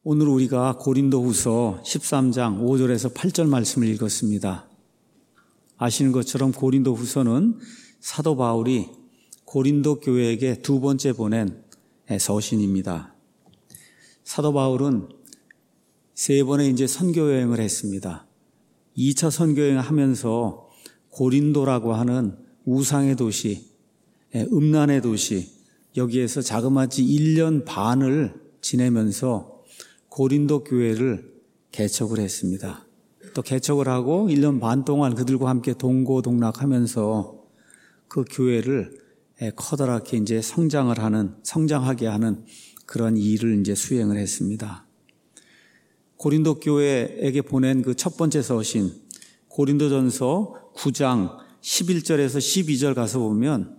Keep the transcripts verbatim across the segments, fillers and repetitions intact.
오늘 우리가 고린도후서 십삼 장 오 절에서 팔 절 말씀을 읽었습니다. 아시는 것처럼 고린도후서는 사도 바울이 고린도 교회에게 두 번째 보낸 서신입니다. 사도 바울은 세 번의 이제 선교 여행을 했습니다. 이 차 선교 여행을 하면서 고린도라고 하는 우상의 도시, 음란의 도시, 여기에서 자그마치 일 년 반을 지내면서 고린도 교회를 개척을 했습니다. 또 개척을 하고 일 년 반 동안 그들과 함께 동고동락하면서 그 교회를 커다랗게 이제 성장을 하는, 성장하게 하는 그런 일을 이제 수행을 했습니다. 고린도 교회에게 보낸 그 첫 번째 서신, 고린도전서 구 장 십일 절에서 십이 절 가서 보면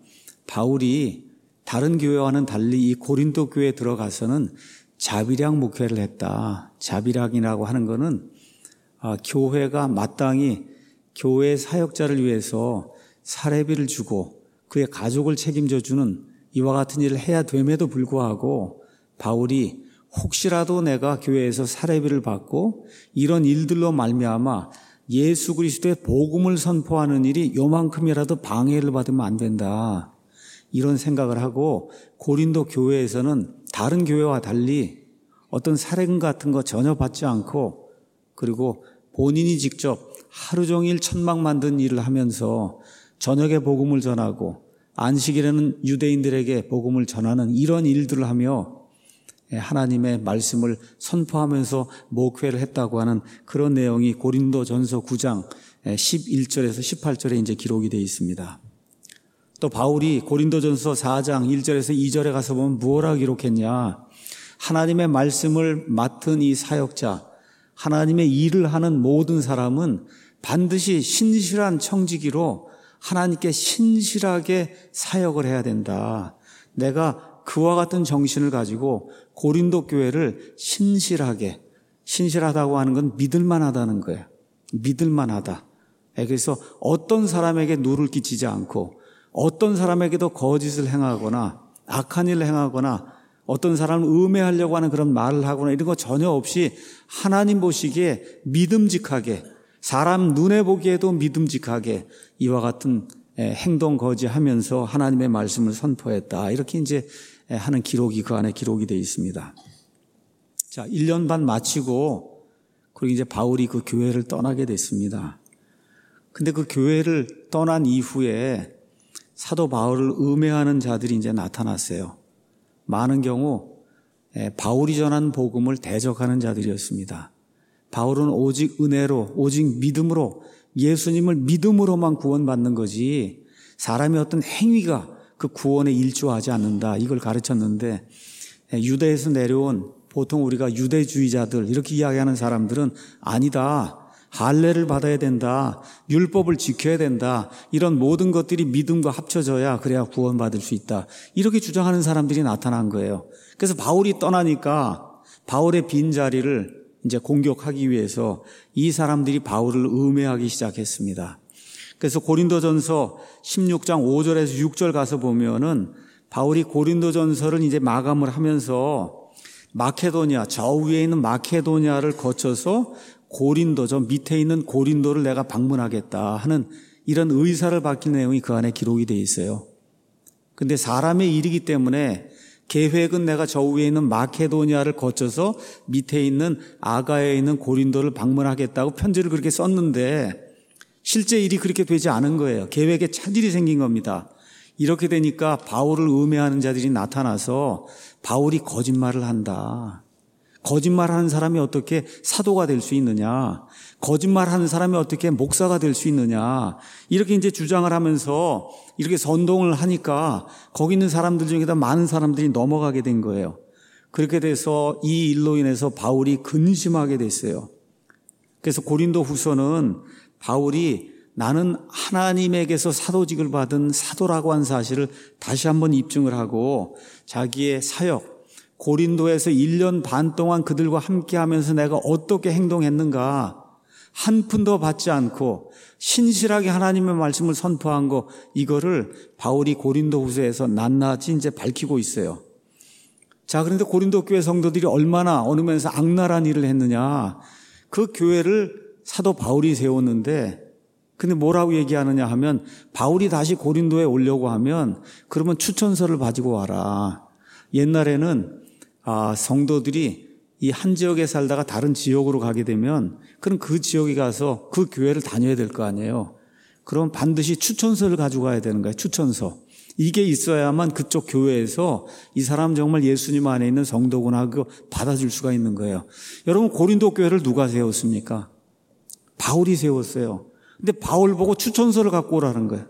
바울이 다른 교회와는 달리 이 고린도 교회에 들어가서는 자비력 목회를 했다. 자비력이라고 하는 것은 아, 교회가 마땅히 교회 사역자를 위해서 사례비를 주고 그의 가족을 책임져 주는 이와 같은 일을 해야 됨에도 불구하고 바울이 혹시라도 내가 교회에서 사례비를 받고 이런 일들로 말미암아 예수 그리스도의 복음을 선포하는 일이 요만큼이라도 방해를 받으면 안 된다. 이런 생각을 하고 고린도 교회에서는 다른 교회와 달리 어떤 사례금 같은 거 전혀 받지 않고 그리고 본인이 직접 하루 종일 천막 만든 일을 하면서 저녁에 복음을 전하고 안식일에는 유대인들에게 복음을 전하는 이런 일들을 하며 하나님의 말씀을 선포하면서 목회를 했다고 하는 그런 내용이 고린도전서 구 장 십일 절에서 십팔 절에 이제 기록이 되어 있습니다. 또 바울이 고린도전서 사 장 일 절에서 이 절에 가서 보면 무엇라고 기록했냐? 하나님의 말씀을 맡은 이 사역자, 하나님의 일을 하는 모든 사람은 반드시 신실한 청지기로 하나님께 신실하게 사역을 해야 된다. 내가 그와 같은 정신을 가지고 고린도 교회를 신실하게, 신실하다고 하는 건 믿을만하다는 거예요. 믿을만하다. 그래서 어떤 사람에게 누를 끼치지 않고 어떤 사람에게도 거짓을 행하거나 악한 일을 행하거나 어떤 사람을 음해하려고 하는 그런 말을 하거나 이런 거 전혀 없이 하나님 보시기에 믿음직하게, 사람 눈에 보기에도 믿음직하게 이와 같은 행동 거지하면서 하나님의 말씀을 선포했다. 이렇게 이제 하는 기록이 그 안에 기록이 되어 있습니다. 자, 일 년 반 마치고 그리고 이제 바울이 그 교회를 떠나게 됐습니다. 근데 그 교회를 떠난 이후에 사도 바울을 음해하는 자들이 이제 나타났어요. 많은 경우 바울이 전한 복음을 대적하는 자들이었습니다. 바울은 오직 은혜로, 오직 믿음으로, 예수님을 믿음으로만 구원받는 거지 사람의 어떤 행위가 그 구원에 일조하지 않는다. 이걸 가르쳤는데 유대에서 내려온 보통 우리가 유대주의자들 이렇게 이야기하는 사람들은 아니다. 할례를 받아야 된다. 율법을 지켜야 된다. 이런 모든 것들이 믿음과 합쳐져야 그래야 구원받을 수 있다. 이렇게 주장하는 사람들이 나타난 거예요. 그래서 바울이 떠나니까 바울의 빈자리를 이제 공격하기 위해서 이 사람들이 바울을 음해하기 시작했습니다. 그래서 고린도전서 십육 장 오 절에서 육 절 가서 보면은 바울이 고린도전서를 이제 마감을 하면서 마케도니아, 저 위에 있는 마케도니아를 거쳐서 고린도, 저 밑에 있는 고린도를 내가 방문하겠다 하는 이런 의사를 밝힌 내용이 그 안에 기록이 되어 있어요. 근데 사람의 일이기 때문에 계획은 내가 저 위에 있는 마케도니아를 거쳐서 밑에 있는 아가야에 있는 고린도를 방문하겠다고 편지를 그렇게 썼는데 실제 일이 그렇게 되지 않은 거예요. 계획에 차질이 생긴 겁니다. 이렇게 되니까 바울을 음해하는 자들이 나타나서 바울이 거짓말을 한다. 거짓말하는 사람이 어떻게 사도가 될 수 있느냐? 거짓말하는 사람이 어떻게 목사가 될 수 있느냐? 이렇게 이제 주장을 하면서 이렇게 선동을 하니까 거기 있는 사람들 중에다 많은 사람들이 넘어가게 된 거예요. 그렇게 돼서 이 일로 인해서 바울이 근심하게 됐어요. 그래서 고린도 후서는 바울이 나는 하나님에게서 사도직을 받은 사도라고 한 사실을 다시 한번 입증을 하고 자기의 사역, 고린도에서 일 년 반 동안 그들과 함께 하면서 내가 어떻게 행동했는가 한 푼도 받지 않고 신실하게 하나님의 말씀을 선포한 거 이거를 바울이 고린도 후서에서 낱낱이 이제 밝히고 있어요. 자, 그런데 고린도 교회 성도들이 얼마나 어느 면에서 악랄한 일을 했느냐. 그 교회를 사도 바울이 세웠는데, 근데 뭐라고 얘기하느냐 하면, 바울이 다시 고린도에 오려고 하면 그러면 추천서를 가지고 와라. 옛날에는 아, 성도들이 이 한 지역에 살다가 다른 지역으로 가게 되면 그럼 그 지역에 가서 그 교회를 다녀야 될 거 아니에요. 그럼 반드시 추천서를 가지고 가야 되는 거예요. 추천서. 이게 있어야만 그쪽 교회에서 이 사람 정말 예수님 안에 있는 성도구나 하고 받아줄 수가 있는 거예요. 여러분, 고린도 교회를 누가 세웠습니까? 바울이 세웠어요. 근데 바울 보고 추천서를 갖고 오라는 거예요.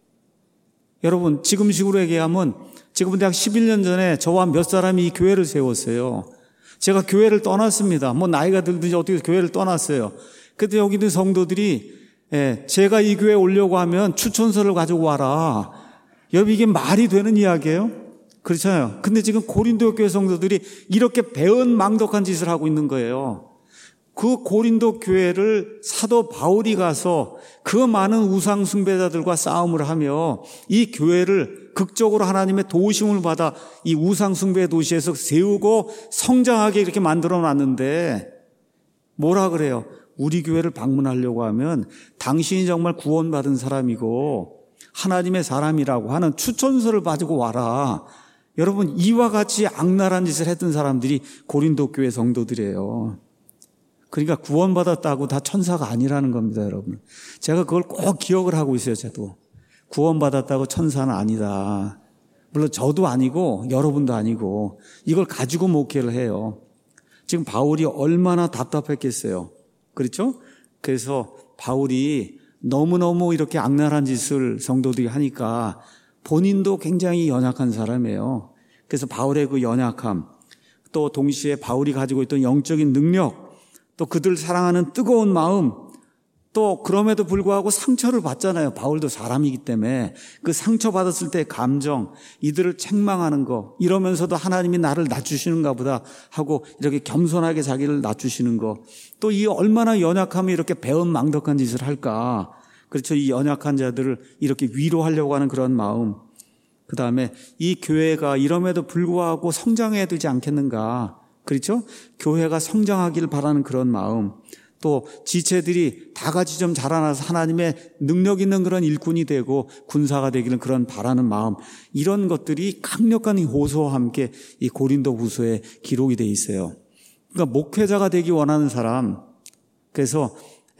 여러분, 지금식으로 얘기하면 지금 약 십일 년 전에 저와 몇 사람이 이 교회를 세웠어요. 제가 교회를 떠났습니다. 뭐 나이가 들든지 어떻게 교회를 떠났어요. 그때 여기 있는 성도들이 예, 제가 이 교회에 오려고 하면 추천서를 가지고 와라. 여러분, 이게 말이 되는 이야기예요? 그렇잖아요. 근데 지금 고린도 교회 성도들이 이렇게 배은망덕한 짓을 하고 있는 거예요. 그 고린도 교회를 사도 바울이 가서 그 많은 우상 숭배자들과 싸움을 하며 이 교회를 극적으로 하나님의 도우심을 받아 이 우상 숭배 도시에서 세우고 성장하게 이렇게 만들어 놨는데 뭐라 그래요? 우리 교회를 방문하려고 하면 당신이 정말 구원받은 사람이고 하나님의 사람이라고 하는 추천서를 가지고 와라. 여러분, 이와 같이 악랄한 짓을 했던 사람들이 고린도 교회 성도들이에요. 그러니까 구원받았다고 다 천사가 아니라는 겁니다, 여러분. 제가 그걸 꼭 기억을 하고 있어요, 저도. 구원받았다고 천사는 아니다. 물론 저도 아니고 여러분도 아니고 이걸 가지고 목회를 해요. 지금 바울이 얼마나 답답했겠어요. 그렇죠? 그래서 바울이 너무너무 이렇게 악랄한 짓을 성도들이 하니까 본인도 굉장히 연약한 사람이에요. 그래서 바울의 그 연약함, 또 동시에 바울이 가지고 있던 영적인 능력, 또 그들 사랑하는 뜨거운 마음, 또 그럼에도 불구하고 상처를 받잖아요. 바울도 사람이기 때문에 그 상처받았을 때의 감정, 이들을 책망하는 거, 이러면서도 하나님이 나를 낮추시는가 보다 하고 이렇게 겸손하게 자기를 낮추시는 거, 또 이 얼마나 연약하면 이렇게 배은망덕한 짓을 할까. 그렇죠. 이 연약한 자들을 이렇게 위로하려고 하는 그런 마음, 그 다음에 이 교회가 이럼에도 불구하고 성장해야 되지 않겠는가. 그렇죠? 교회가 성장하기를 바라는 그런 마음, 또 지체들이 다 같이 좀 자라나서 하나님의 능력 있는 그런 일꾼이 되고 군사가 되기를 그런 바라는 마음, 이런 것들이 강력한 호소와 함께 이 고린도 후서에 기록이 돼 있어요. 그러니까 목회자가 되기 원하는 사람, 그래서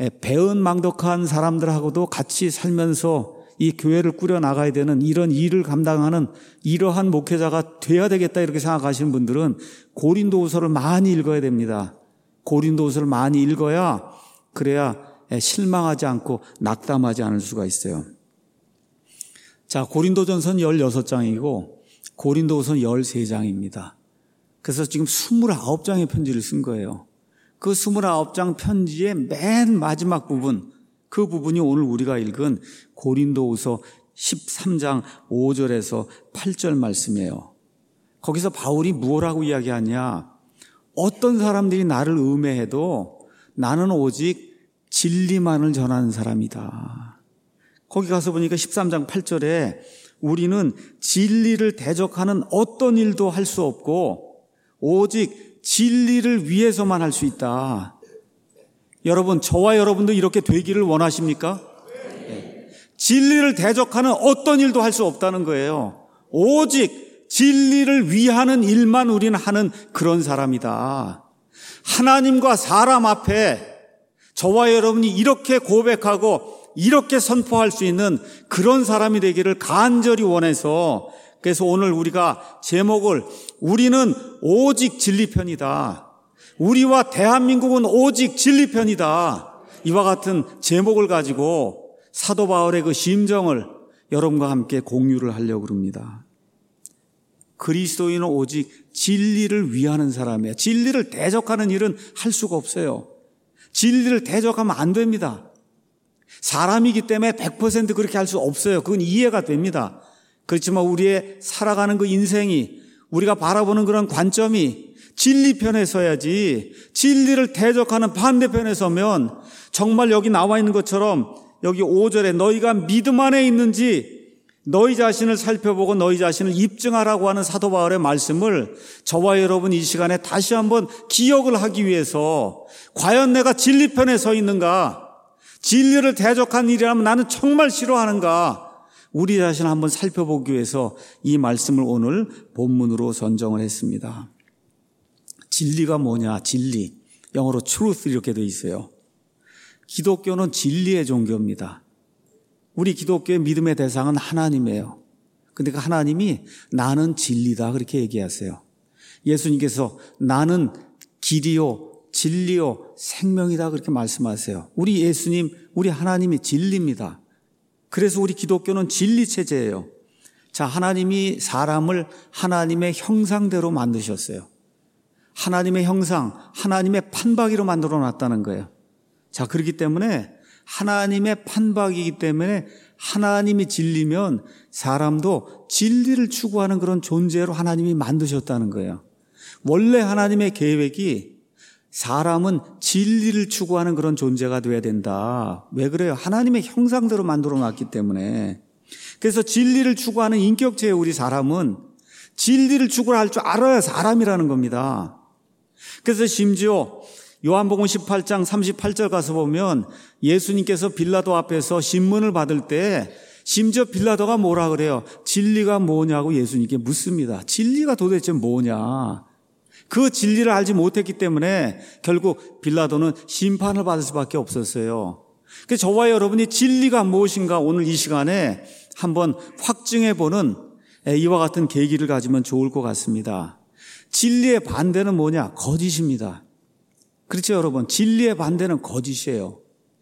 배은망덕한 사람들하고도 같이 살면서 이 교회를 꾸려나가야 되는 이런 일을 감당하는 이러한 목회자가 돼야 되겠다 이렇게 생각하시는 분들은 고린도후서를 많이 읽어야 됩니다. 고린도후서를 많이 읽어야 그래야 실망하지 않고 낙담하지 않을 수가 있어요. 자, 고린도전서는 열여섯 장이고 고린도후서는 열세 장입니다. 그래서 지금 스물아홉 장의 편지를 쓴 거예요. 그 스물아홉 장 편지의 맨 마지막 부분, 그 부분이 오늘 우리가 읽은 고린도후서 십삼 장 오 절에서 팔 절 말씀이에요. 거기서 바울이 뭐라고 이야기하냐? 어떤 사람들이 나를 음해해도 나는 오직 진리만을 전하는 사람이다. 거기 가서 보니까 십삼 장 팔 절에 우리는 진리를 대적하는 어떤 일도 할 수 없고 오직 진리를 위해서만 할 수 있다. 여러분, 저와 여러분도 이렇게 되기를 원하십니까? 네. 진리를 대적하는 어떤 일도 할 수 없다는 거예요. 오직 진리를 위하는 일만 우리는 하는 그런 사람이다. 하나님과 사람 앞에 저와 여러분이 이렇게 고백하고 이렇게 선포할 수 있는 그런 사람이 되기를 간절히 원해서, 그래서 오늘 우리가 제목을 우리는 오직 진리 편이다, 우리와 대한민국은 오직 진리 편이다, 이와 같은 제목을 가지고 사도 바울의 그 심정을 여러분과 함께 공유를 하려고 합니다. 그리스도인은 오직 진리를 위하는 사람이에요. 진리를 대적하는 일은 할 수가 없어요. 진리를 대적하면 안 됩니다. 사람이기 때문에 백 퍼센트 그렇게 할 수 없어요. 그건 이해가 됩니다. 그렇지만 우리의 살아가는 그 인생이, 우리가 바라보는 그런 관점이 진리 편에 서야지, 진리를 대적하는 반대편에 서면 정말 여기 나와 있는 것처럼 여기 오 절에 너희가 믿음 안에 있는지 너희 자신을 살펴보고 너희 자신을 입증하라고 하는 사도 바울의 말씀을 저와 여러분 이 시간에 다시 한번 기억을 하기 위해서 과연 내가 진리편에 서 있는가? 진리를 대적한 일이라면 나는 정말 싫어하는가? 우리 자신을 한번 살펴보기 위해서 이 말씀을 오늘 본문으로 선정을 했습니다. 진리가 뭐냐? 진리. 영어로 truth 이렇게 되어 있어요. 기독교는 진리의 종교입니다. 우리 기독교의 믿음의 대상은 하나님이에요. 근데 그 하나님이 나는 진리다 그렇게 얘기하세요. 예수님께서 나는 길이요 진리요 생명이다 그렇게 말씀하세요. 우리 예수님, 우리 하나님이 진리입니다. 그래서 우리 기독교는 진리 체제예요. 자, 하나님이 사람을 하나님의 형상대로 만드셨어요. 하나님의 형상, 하나님의 판박이로 만들어 놨다는 거예요. 자, 그렇기 때문에 하나님의 판박이기 때문에 하나님이 진리면 사람도 진리를 추구하는 그런 존재로 하나님이 만드셨다는 거예요. 원래 하나님의 계획이 사람은 진리를 추구하는 그런 존재가 돼야 된다. 왜 그래요? 하나님의 형상대로 만들어 놨기 때문에. 그래서 진리를 추구하는 인격체의 우리 사람은 진리를 추구할 줄 알아야 사람이라는 겁니다. 그래서 심지어 요한복음 십팔 장 삼십팔 절 가서 보면 예수님께서 빌라도 앞에서 신문을 받을 때 심지어 빌라도가 뭐라 그래요? 진리가 뭐냐고 예수님께 묻습니다. 진리가 도대체 뭐냐? 그 진리를 알지 못했기 때문에 결국 빌라도는 심판을 받을 수밖에 없었어요. 그래서 저와 여러분이 진리가 무엇인가 오늘 이 시간에 한번 확증해보는 이와 같은 계기를 가지면 좋을 것 같습니다. 진리의 반대는 뭐냐? 거짓입니다. 그렇죠, 여러분? 진리의 반대는 거짓이에요.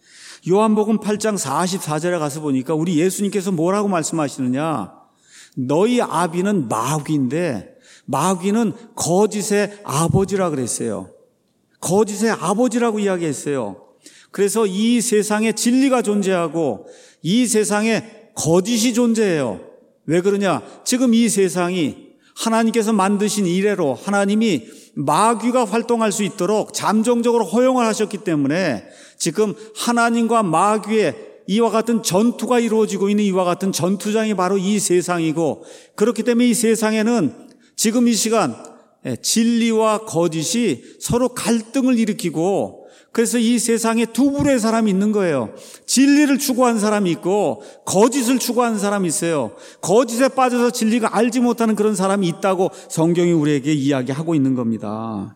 요한복음 팔 장 사십사 절에 가서 보니까 우리 예수님께서 뭐라고 말씀하시느냐? 너희 아비는 마귀인데 마귀는 거짓의 아버지라 그랬어요. 거짓의 아버지라고 이야기했어요. 그래서 이 세상에 진리가 존재하고 이 세상에 거짓이 존재해요. 왜 그러냐? 지금 이 세상이 하나님께서 만드신 이래로 하나님이 마귀가 활동할 수 있도록 잠정적으로 허용을 하셨기 때문에 지금 하나님과 마귀의 이와 같은 전투가 이루어지고 있는 이와 같은 전투장이 바로 이 세상이고, 그렇기 때문에 이 세상에는 지금 이 시간 진리와 거짓이 서로 갈등을 일으키고, 그래서 이 세상에 두 부류의 사람이 있는 거예요. 진리를 추구하는 사람이 있고 거짓을 추구하는 사람이 있어요. 거짓에 빠져서 진리가 알지 못하는 그런 사람이 있다고 성경이 우리에게 이야기하고 있는 겁니다.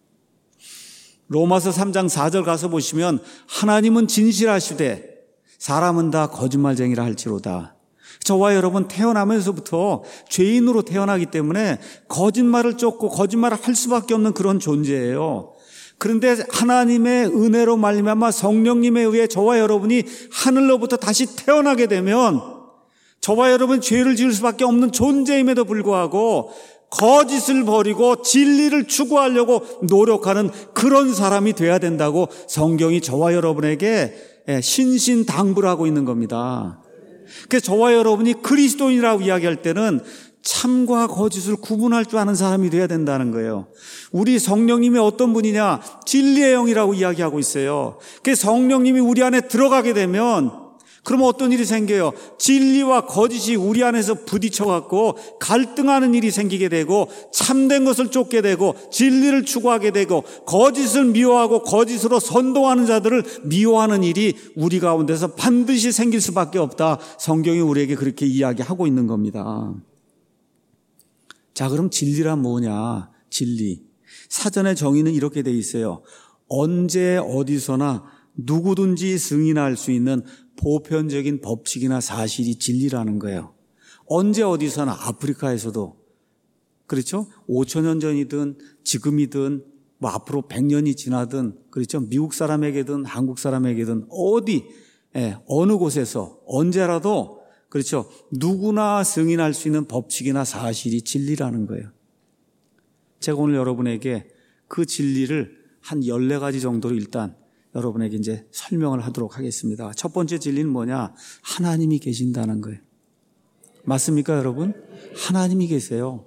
로마서 삼 장 사 절 가서 보시면 하나님은 진실하시되 사람은 다 거짓말쟁이라 할지로다. 저와 여러분 태어나면서부터 죄인으로 태어나기 때문에 거짓말을 쫓고 거짓말을 할 수밖에 없는 그런 존재예요. 그런데 하나님의 은혜로 말미암아 성령님에 의해 저와 여러분이 하늘로부터 다시 태어나게 되면 저와 여러분 죄를 지을 수밖에 없는 존재임에도 불구하고 거짓을 버리고 진리를 추구하려고 노력하는 그런 사람이 돼야 된다고 성경이 저와 여러분에게 신신당부를 하고 있는 겁니다. 그래서 저와 여러분이 그리스도인이라고 이야기할 때는 참과 거짓을 구분할 줄 아는 사람이 돼야 된다는 거예요. 우리 성령님이 어떤 분이냐? 진리의 영이라고 이야기하고 있어요. 그래서 성령님이 우리 안에 들어가게 되면 그러면 어떤 일이 생겨요? 진리와 거짓이 우리 안에서 부딪혀갖고 갈등하는 일이 생기게 되고 참된 것을 쫓게 되고 진리를 추구하게 되고 거짓을 미워하고 거짓으로 선동하는 자들을 미워하는 일이 우리 가운데서 반드시 생길 수밖에 없다. 성경이 우리에게 그렇게 이야기하고 있는 겁니다. 자, 그럼 진리란 뭐냐? 진리. 사전의 정의는 이렇게 돼 있어요. 언제 어디서나 누구든지 승인할 수 있는 보편적인 법칙이나 사실이 진리라는 거예요. 언제 어디서나 아프리카에서도 그렇죠? 오천 년 전이든 지금이든 뭐 앞으로 백 년이 지나든 그렇죠? 미국 사람에게든 한국 사람에게든 어디 예, 어느 곳에서 언제라도 그렇죠. 누구나 승인할 수 있는 법칙이나 사실이 진리라는 거예요. 제가 오늘 여러분에게 그 진리를 한 열네 가지 정도로 일단 여러분에게 이제 설명을 하도록 하겠습니다. 첫 번째 진리는 뭐냐? 하나님이 계신다는 거예요. 맞습니까, 여러분? 하나님이 계세요.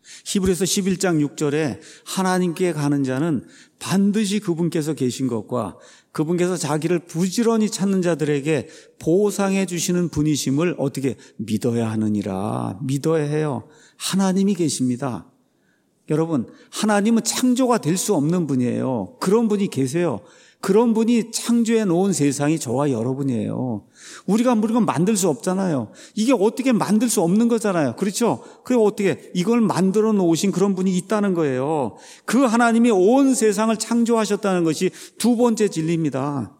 히브리서 십일 장 육 절에 하나님께 가는 자는 반드시 그분께서 계신 것과 그분께서 자기를 부지런히 찾는 자들에게 보상해 주시는 분이심을 어떻게 믿어야 하느니라. 믿어야 해요. 하나님이 계십니다. 여러분, 하나님은 창조가 될 수 없는 분이에요. 그런 분이 계세요. 그런 분이 창조해 놓은 세상이 저와 여러분이에요. 우리가 물건 만들 수 없잖아요. 이게 어떻게 만들 수 없는 거잖아요. 그렇죠? 그게 어떻게 이걸 만들어 놓으신 그런 분이 있다는 거예요. 그 하나님이 온 세상을 창조하셨다는 것이 두 번째 진리입니다.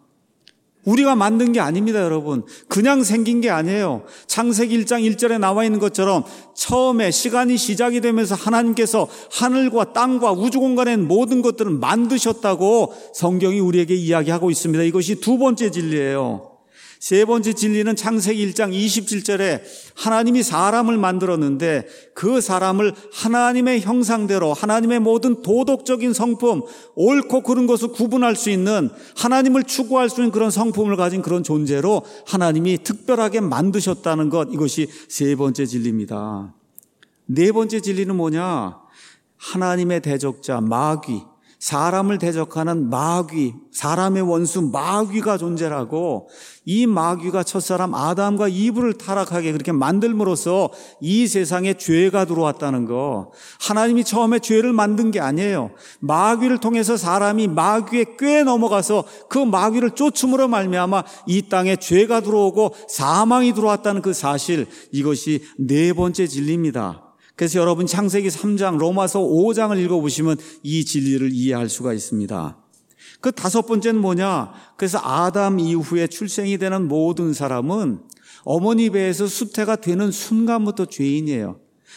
우리가 만든 게 아닙니다, 여러분. 그냥 생긴 게 아니에요. 창세기 일 장 일 절에 나와 있는 것처럼 처음에 시간이 시작이 되면서 하나님께서 하늘과 땅과 우주 공간의 모든 것들을 만드셨다고 성경이 우리에게 이야기하고 있습니다. 이것이 두 번째 진리예요. 세 번째 진리는 창세기 일 장 이십칠 절에 하나님이 사람을 만들었는데 그 사람을 하나님의 형상대로 하나님의 모든 도덕적인 성품, 옳고 그른 것을 구분할 수 있는, 하나님을 추구할 수 있는 그런 성품을 가진 그런 존재로 하나님이 특별하게 만드셨다는 것, 이것이 세 번째 진리입니다. 네 번째 진리는 뭐냐? 하나님의 대적자 마귀, 사람을 대적하는 마귀, 사람의 원수 마귀가 존재라고, 이 마귀가 첫사람 아담과 이브를 타락하게 그렇게 만들므로써 이 세상에 죄가 들어왔다는 거. 하나님이 처음에 죄를 만든 게 아니에요. 마귀를 통해서 사람이 마귀의 꾀에 넘어가서 그 마귀를 쫓음으로 말미암아 이 땅에 죄가 들어오고 사망이 들어왔다는 그 사실, 이것이 네 번째 진리입니다. 그래서 여러분 창세기 삼 장, 로마서 오 장을 읽어보시면 이 진리를 이해할 수가 있습니다. 그 다섯 번째는 뭐냐? 그래서 아담 이후에 출생이 되는 모든 사람은 어머니 배에서 수태가 되는 순간부터 죄인이에요.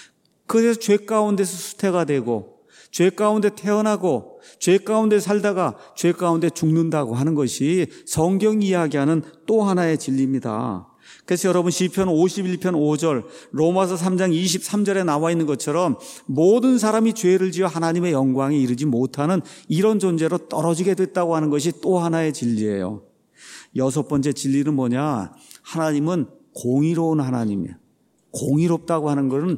그래서 죄 가운데서 수태가 되고 죄 가운데 태어나고 죄 가운데 살다가 죄 가운데 죽는다고 하는 것이 성경이 이야기하는 또 하나의 진리입니다. 그래서 여러분 시편 오십일 편 오 절, 로마서 삼 장 이십삼 절에 나와 있는 것처럼 모든 사람이 죄를 지어 하나님의 영광에 이르지 못하는 이런 존재로 떨어지게 됐다고 하는 것이 또 하나의 진리예요. 여섯 번째 진리는 뭐냐? 하나님은 공의로운 하나님이에요. 공의롭다고 하는 것은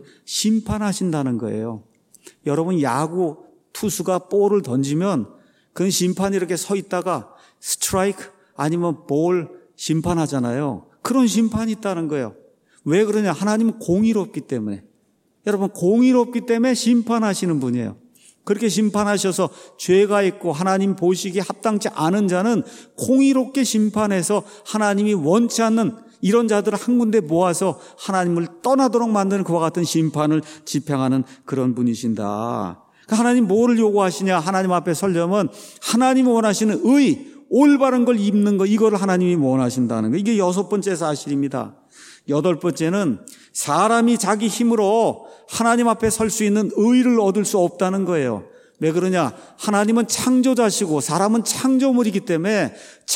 심판하신다는 거예요. 여러분 야구 투수가 볼을 던지면 그건 심판이 이렇게 서 있다가 스트라이크 아니면 볼 심판하잖아요. 그런 심판이 있다는 거예요. 왜 그러냐? 하나님은 공의롭기 때문에. 여러분 공의롭기 때문에 심판하시는 분이에요. 그렇게 심판하셔서 죄가 있고 하나님 보시기에 합당치 않은 자는 공의롭게 심판해서 하나님이 원치 않는 이런 자들을 한 군데 모아서 하나님을 떠나도록 만드는 그와 같은 심판을 집행하는 그런 분이신다. 하나님 뭐를 요구하시냐? 하나님 앞에 서려면 하나님이 원하시는 의, 올바른 걸 입는 거, 이걸 하나님이 원하신다는 거. 이게 여섯 번째 사실입니다. 여덟 번째는 사람이 자기 힘으로 하나님 앞에 설 수 있는 의를 얻을 수 없다는 거예요. 왜 그러냐? 하나님은 창조자시고 사람은 창조물이기 때문에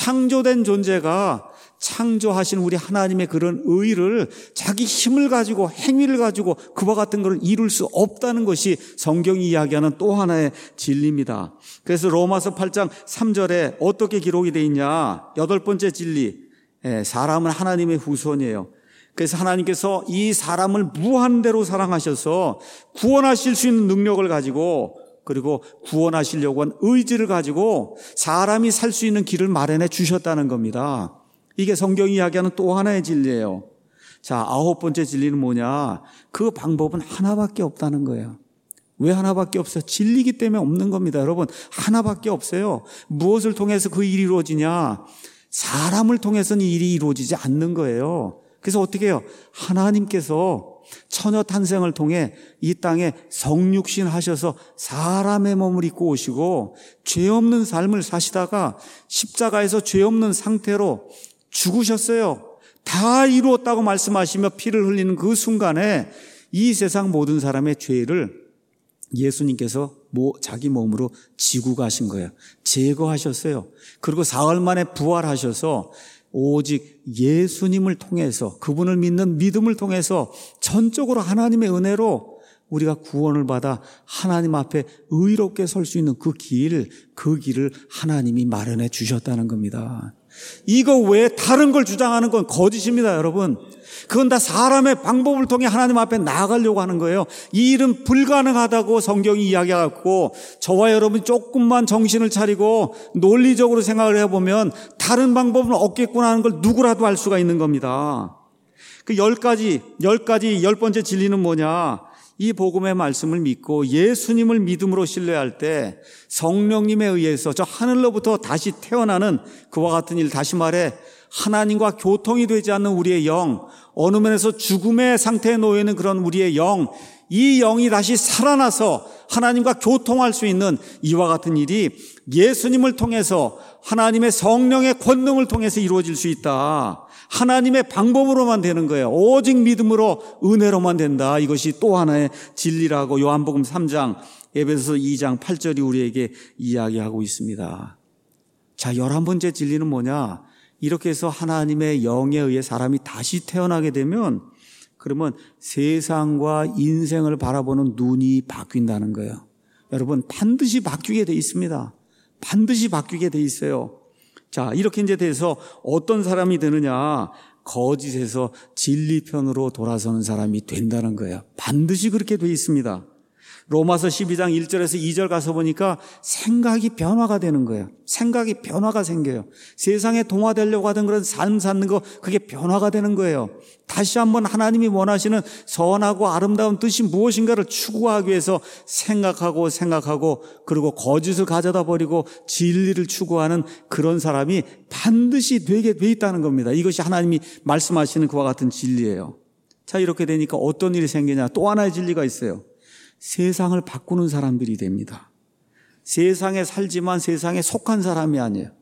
창조된 존재가 창조하신 우리 하나님의 그런 의를 자기 힘을 가지고 행위를 가지고 그와 같은 것을 이룰 수 없다는 것이 성경이 이야기하는 또 하나의 진리입니다. 그래서 로마서 팔 장 삼 절에 어떻게 기록이 되어 있냐? 여덟 번째 진리, 사람은 하나님의 후손이에요. 그래서 하나님께서 이 사람을 무한대로 사랑하셔서 구원하실 수 있는 능력을 가지고, 그리고 구원하시려고 한 의지를 가지고 사람이 살 수 있는 길을 마련해 주셨다는 겁니다. 이게 성경이 이야기하는 또 하나의 진리예요. 자, 아홉 번째 진리는 뭐냐? 그 방법은 하나밖에 없다는 거예요. 왜 하나밖에 없어요? 진리이기 때문에 없는 겁니다. 여러분, 하나밖에 없어요. 무엇을 통해서 그 일이 이루어지냐? 사람을 통해서는 이 일이 이루어지지 않는 거예요. 그래서 어떻게 해요? 하나님께서 처녀 탄생을 통해 이 땅에 성육신 하셔서 사람의 몸을 입고 오시고 죄 없는 삶을 사시다가 십자가에서 죄 없는 상태로 죽으셨어요. 다 이루었다고 말씀하시며 피를 흘리는 그 순간에 이 세상 모든 사람의 죄를 예수님께서 자기 몸으로 지고 가신 거예요. 제거하셨어요. 그리고 사흘 만에 부활하셔서 오직 예수님을 통해서, 그분을 믿는 믿음을 통해서 전적으로 하나님의 은혜로 우리가 구원을 받아 하나님 앞에 의롭게 설 수 있는 그 길, 그 길을 하나님이 마련해 주셨다는 겁니다. 이거 외에 다른 걸 주장하는 건 거짓입니다, 여러분. 그건 다 사람의 방법을 통해 하나님 앞에 나아가려고 하는 거예요. 이 일은 불가능하다고 성경이 이야기하고, 저와 여러분이 조금만 정신을 차리고 논리적으로 생각을 해보면 다른 방법은 없겠구나 하는 걸 누구라도 알 수가 있는 겁니다. 그 열 가지, 열 가지, 열 번째 진리는 뭐냐? 이 복음의 말씀을 믿고 예수님을 믿음으로 신뢰할 때 성령님에 의해서 저 하늘로부터 다시 태어나는 그와 같은 일, 다시 말해 하나님과 교통이 되지 않는 우리의 영, 어느 면에서 죽음의 상태에 놓여 있는 그런 우리의 영, 이 영이 다시 살아나서 하나님과 교통할 수 있는 이와 같은 일이 예수님을 통해서 하나님의 성령의 권능을 통해서 이루어질 수 있다. 하나님의 방법으로만 되는 거예요. 오직 믿음으로, 은혜로만 된다. 이것이 또 하나의 진리라고 요한복음 삼 장, 에베소서 이 장 팔 절이 우리에게 이야기하고 있습니다. 자, 열한 번째 진리는 뭐냐? 이렇게 해서 하나님의 영에 의해 사람이 다시 태어나게 되면 그러면 세상과 인생을 바라보는 눈이 바뀐다는 거예요. 여러분, 반드시 바뀌게 돼 있습니다. 반드시 바뀌게 돼 있어요. 자, 이렇게 이제 돼서 어떤 사람이 되느냐? 거짓에서 진리편으로 돌아서는 사람이 된다는 거예요. 반드시 그렇게 돼 있습니다. 로마서 십이 장 일 절에서 이 절 가서 보니까 생각이 변화가 되는 거예요. 생각이 변화가 생겨요. 세상에 동화되려고 하던 그런 삶 사는 거, 그게 변화가 되는 거예요. 다시 한번 하나님이 원하시는 선하고 아름다운 뜻이 무엇인가를 추구하기 위해서 생각하고 생각하고 그리고 거짓을 가져다 버리고 진리를 추구하는 그런 사람이 반드시 되게 돼 있다는 겁니다. 이것이 하나님이 말씀하시는 그와 같은 진리예요. 자, 이렇게 되니까 어떤 일이 생기냐? 또 하나의 진리가 있어요. 세상을 바꾸는 사람들이 됩니다. 세상에 살지만 세상에 속한 사람이 아니에요.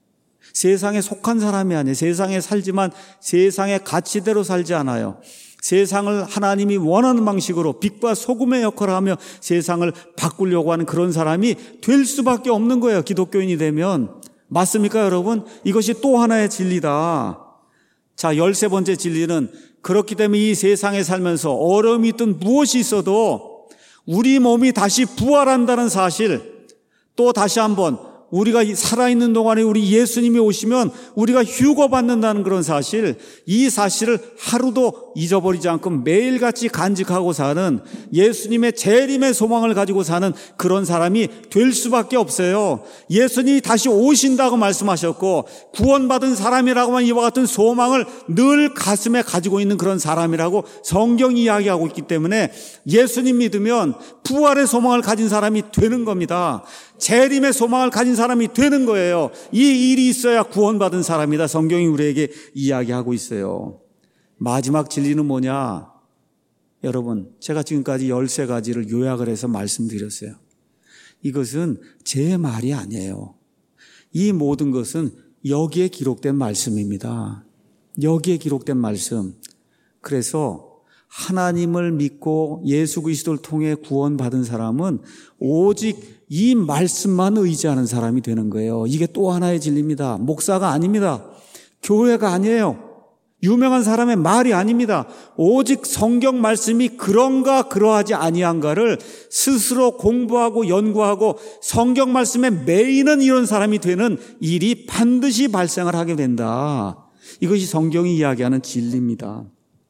세상에 속한 사람이 아니에요. 세상에 살지만 세상의 가치대로 살지 않아요. 세상을 하나님이 원하는 방식으로 빛과 소금의 역할을 하며 세상을 바꾸려고 하는 그런 사람이 될 수밖에 없는 거예요. 기독교인이 되면. 맞습니까, 여러분? 이것이 또 하나의 진리다. 자, 열세 번째 진리는 그렇기 때문에 이 세상에 살면서 어려움이 있든 무엇이 있어도 우리 몸이 다시 부활한다는 사실, 또 다시 한번 우리가 살아있는 동안에 우리 예수님이 오시면 우리가 휴거받는다는 그런 사실, 이 사실을 하루도 잊어버리지 않고 매일같이 간직하고 사는 예수님의 재림의 소망을 가지고 사는 그런 사람이 될 수밖에 없어요. 예수님이 다시 오신다고 말씀하셨고 구원받은 사람이라고만 이와 같은 소망을 늘 가슴에 가지고 있는 그런 사람이라고 성경이 이야기하고 있기 때문에 예수님 믿으면 부활의 소망을 가진 사람이 되는 겁니다. 재림의 소망을 가진 사람이 되는 거예요. 이 일이 있어야 구원받은 사람이다. 성경이 우리에게 이야기하고 있어요. 마지막 진리는 뭐냐? 여러분, 제가 지금까지 열세 가지를 요약을 해서 말씀드렸어요. 이것은 제 말이 아니에요. 이 모든 것은 여기에 기록된 말씀입니다. 여기에 기록된 말씀. 그래서 하나님을 믿고 예수 그리스도를 통해 구원받은 사람은 오직 이 말씀만 의지하는 사람이 되는 거예요. 이게 또 하나의 진리입니다. 목사가 아닙니다. 교회가 아니에요. 유명한 사람의 말이 아닙니다. 오직 성경 말씀이 그런가 그러하지 아니한가를 스스로 공부하고 연구하고 성경 말씀에 매이는 이런 사람이 되는 일이 반드시 발생을 하게 된다. 이것이 성경이 이야기하는 진리입니다.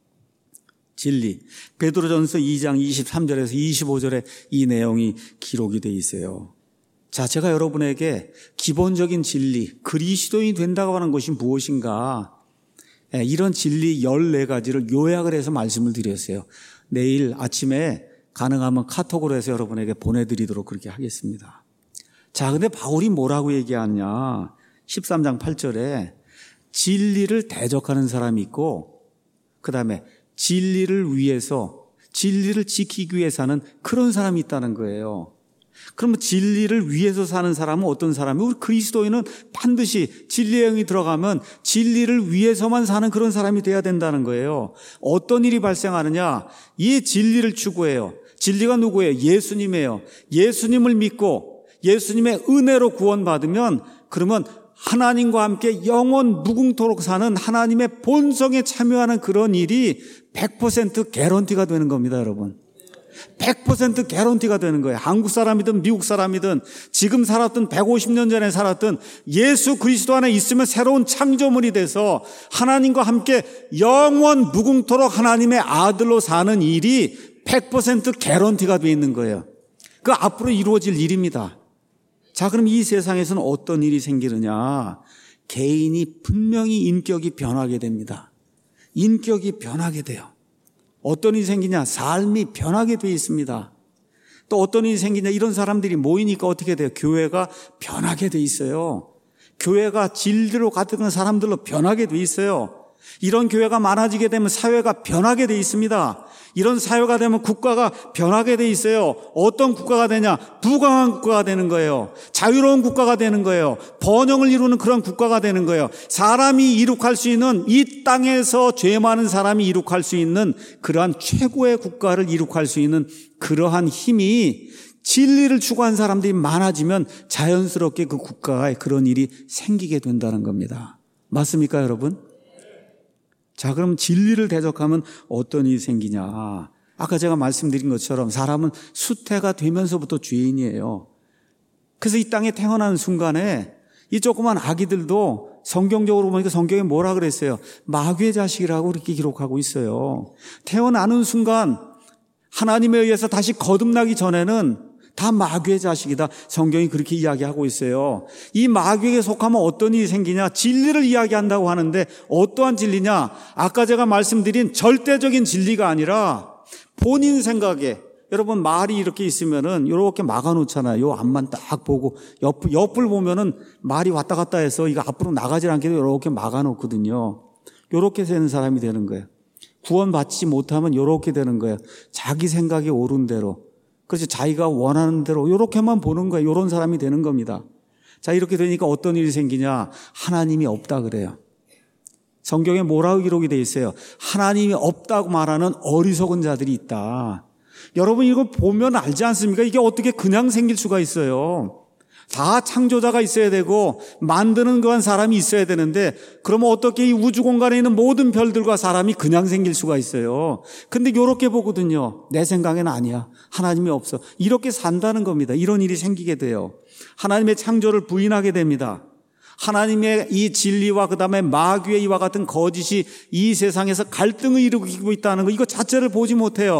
진리. 베드로전서 이 장 이십삼 절에서 이십오 절에 이 내용이 기록이 되어 있어요. 자, 제가 여러분에게 기본적인 진리, 그리스도인이 된다고 하는 것이 무엇인가? 이런 진리 열네 가지를 요약을 해서 말씀을 드렸어요. 내일 아침에 가능하면 카톡으로 해서 여러분에게 보내드리도록 그렇게 하겠습니다. 자, 근데 바울이 뭐라고 얘기하냐? 십삼 장 팔 절에 진리를 대적하는 사람이 있고 그 다음에 진리를 위해서, 진리를 지키기 위해 사는 그런 사람이 있다는 거예요. 그러면 진리를 위해서 사는 사람은 어떤 사람이에요? 우리 그리스도인은 반드시 진리의 영이 들어가면 진리를 위해서만 사는 그런 사람이 돼야 된다는 거예요. 어떤 일이 발생하느냐? 이 진리를 추구해요. 진리가 누구예요? 예수님이에요. 예수님을 믿고 예수님의 은혜로 구원받으면 그러면 하나님과 함께 영원 무궁토록 사는 하나님의 본성에 참여하는 그런 일이 백 퍼센트 개런티가 되는 겁니다, 여러분. 백 퍼센트 개런티가 되는 거예요. 한국 사람이든 미국 사람이든 지금 살았든 백오십 년 전에 살았든 예수 그리스도 안에 있으면 새로운 창조물이 돼서 하나님과 함께 영원 무궁토록 하나님의 아들로 사는 일이 백 퍼센트 개런티가 되어 있는 거예요. 그 앞으로 이루어질 일입니다. 자, 그럼 이 세상에서는 어떤 일이 생기느냐? 개인이 분명히 인격이 변하게 됩니다. 인격이 변하게 돼요. 어떤 일이 생기냐? 삶이 변하게 되어 있습니다. 또 어떤 일이 생기냐? 이런 사람들이 모이니까 어떻게 돼요? 교회가 변하게 되어 있어요. 교회가 진리로 가득한 사람들로 변하게 되어 있어요. 이런 교회가 많아지게 되면 사회가 변하게 되어 있습니다. 이런 사회가 되면 국가가 변하게 되어 있어요. 어떤 국가가 되냐? 부강한 국가가 되는 거예요. 자유로운 국가가 되는 거예요. 번영을 이루는 그런 국가가 되는 거예요. 사람이 이룩할 수 있는, 이 땅에서 죄 많은 사람이 이룩할 수 있는 그러한 최고의 국가를 이룩할 수 있는 그러한 힘이, 진리를 추구한 사람들이 많아지면 자연스럽게 그 국가에 그런 일이 생기게 된다는 겁니다. 맞습니까, 여러분? 자, 그럼 진리를 대적하면 어떤 일이 생기냐? 아까 제가 말씀드린 것처럼 사람은 수태가 되면서부터 죄인이에요. 그래서 이 땅에 태어나는 순간에 이 조그만 아기들도 성경적으로 보니까 성경에 뭐라 그랬어요? 마귀의 자식이라고 이렇게 기록하고 있어요. 태어나는 순간 하나님에 의해서 다시 거듭나기 전에는 다 마귀의 자식이다. 성경이 그렇게 이야기하고 있어요. 이 마귀에게 속하면 어떤 일이 생기냐? 진리를 이야기한다고 하는데 어떠한 진리냐? 아까 제가 말씀드린 절대적인 진리가 아니라 본인 생각에, 여러분 말이 이렇게 있으면은 이렇게 막아놓잖아요. 요 앞만 딱 보고 옆, 옆을 보면은 말이 왔다 갔다 해서 이거 앞으로 나가지 않게 이렇게 막아놓거든요. 이렇게 되는 사람이 되는 거예요. 구원받지 못하면 이렇게 되는 거예요. 자기 생각이 옳은 대로. 그래서 자기가 원하는 대로 이렇게만 보는 거예요. 이런 사람이 되는 겁니다. 자, 이렇게 되니까 어떤 일이 생기냐? 하나님이 없다 그래요. 성경에 뭐라고 기록이 되어 있어요? 하나님이 없다고 말하는 어리석은 자들이 있다. 여러분 이거 보면 알지 않습니까? 이게 어떻게 그냥 생길 수가 있어요? 다 창조자가 있어야 되고 만드는 그런 사람이 있어야 되는데, 그러면 어떻게 이 우주 공간에 있는 모든 별들과 사람이 그냥 생길 수가 있어요? 근데 이렇게 보거든요. 내 생각에는 아니야. 하나님이 없어. 이렇게 산다는 겁니다. 이런 일이 생기게 돼요. 하나님의 창조를 부인하게 됩니다. 하나님의 이 진리와 그 다음에 마귀의 이와 같은 거짓이 이 세상에서 갈등을 일으키고 있다는 거, 이거 자체를 보지 못해요.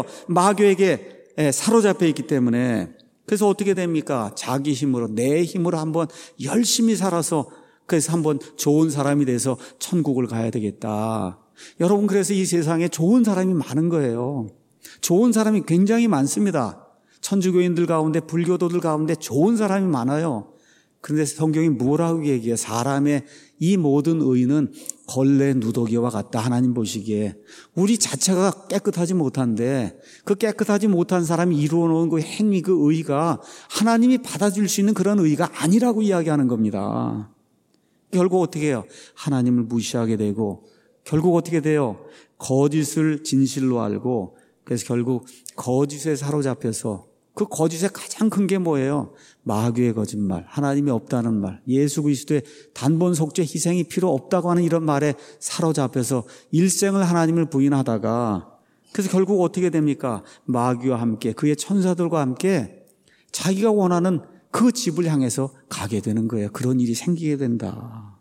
마귀에게 사로잡혀 있기 때문에. 그래서 어떻게 됩니까? 자기 힘으로, 내 힘으로 한번 열심히 살아서, 그래서 한번 좋은 사람이 돼서 천국을 가야 되겠다. 여러분, 그래서 이 세상에 좋은 사람이 많은 거예요. 좋은 사람이 굉장히 많습니다. 천주교인들 가운데, 불교도들 가운데 좋은 사람이 많아요. 그런데 성경이 뭐라고 얘기해요? 사람의 이 모든 의는 걸레 누더기와 같다. 하나님 보시기에 우리 자체가 깨끗하지 못한데 그 깨끗하지 못한 사람이 이루어놓은 그 행위, 그 의가 하나님이 받아줄 수 있는 그런 의가 아니라고 이야기하는 겁니다. 결국 어떻게 해요? 하나님을 무시하게 되고, 결국 어떻게 돼요? 거짓을 진실로 알고, 그래서 결국 거짓에 사로잡혀서, 그 거짓의 가장 큰 게 뭐예요? 마귀의 거짓말, 하나님이 없다는 말, 예수 그리스도의 단번 속죄 희생이 필요 없다고 하는 이런 말에 사로잡혀서 일생을 하나님을 부인하다가, 그래서 결국 어떻게 됩니까? 마귀와 함께, 그의 천사들과 함께 자기가 원하는 그 집을 향해서 가게 되는 거예요. 그런 일이 생기게 된다.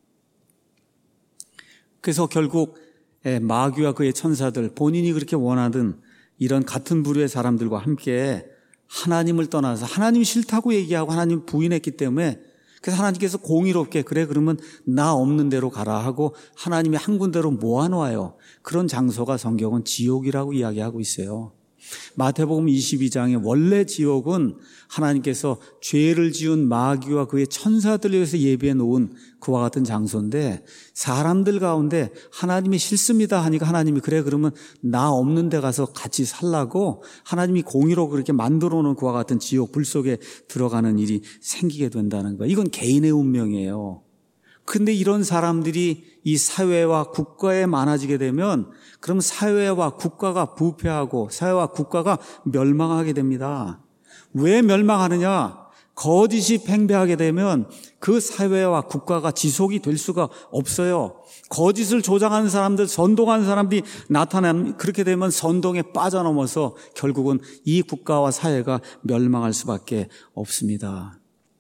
그래서 결국 마귀와 그의 천사들, 본인이 그렇게 원하던 이런 같은 부류의 사람들과 함께 하나님을 떠나서, 하나님이 싫다고 얘기하고 하나님 부인했기 때문에, 그래서 하나님께서 공의롭게 그래 그러면 나 없는 데로 가라 하고 하나님이 한 군데로 모아놓아요. 그런 장소가 성경은 지옥이라고 이야기하고 있어요. 마태복음 이십이 장에 원래 지옥은 하나님께서 죄를 지은 마귀와 그의 천사들을 위해서 예비해 놓은 그와 같은 장소인데, 사람들 가운데 하나님이 싫습니다 하니까 하나님이 그래 그러면 나 없는 데 가서 같이 살라고 하나님이 공의로 그렇게 만들어 놓은 그와 같은 지옥 불 속에 들어가는 일이 생기게 된다는 거예요. 이건 개인의 운명이에요. 근데 이런 사람들이 이 사회와 국가에 많아지게 되면, 그럼 사회와 국가가 부패하고 사회와 국가가 멸망하게 됩니다. 왜 멸망하느냐? 거짓이 팽배하게 되면 그 사회와 국가가 지속이 될 수가 없어요. 거짓을 조장하는 사람들, 선동하는 사람들이 나타나면 그렇게 되면 선동에 빠져넘어서 결국은 이 국가와 사회가 멸망할 수밖에 없습니다.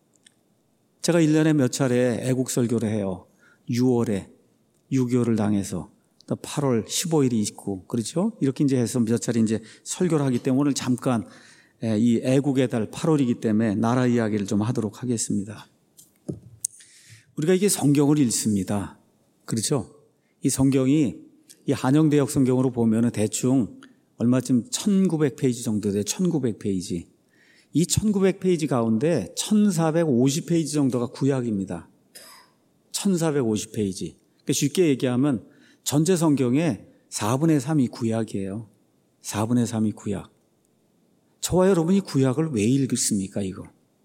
제가 일 년에 몇 차례 애국 설교를 해요. 유월에 유교를 당해서 팔월 십오일이 있고 그렇죠? 이렇게 이제 해서 몇 차례 이제 설교를 하기 때문에 오늘 잠깐 이 애국의 달 팔월이기 때문에 나라 이야기를 좀 하도록 하겠습니다. 우리가 이게 성경을 읽습니다. 그렇죠? 이 성경이 이 한영대역 성경으로 보면은 대충 얼마쯤 천구백 페이지 정도 돼요. 천구백 페이지. 이 천구백 페이지 가운데 천사백오십 페이지 정도가 구약입니다. 천사백오십 페이지. 그러니까 쉽게 얘기하면 전체 성경의 사분의 삼이 구약이에요. 사분의 삼이 구약. 저와 여러분이 구약을 왜 읽습니까, 이거?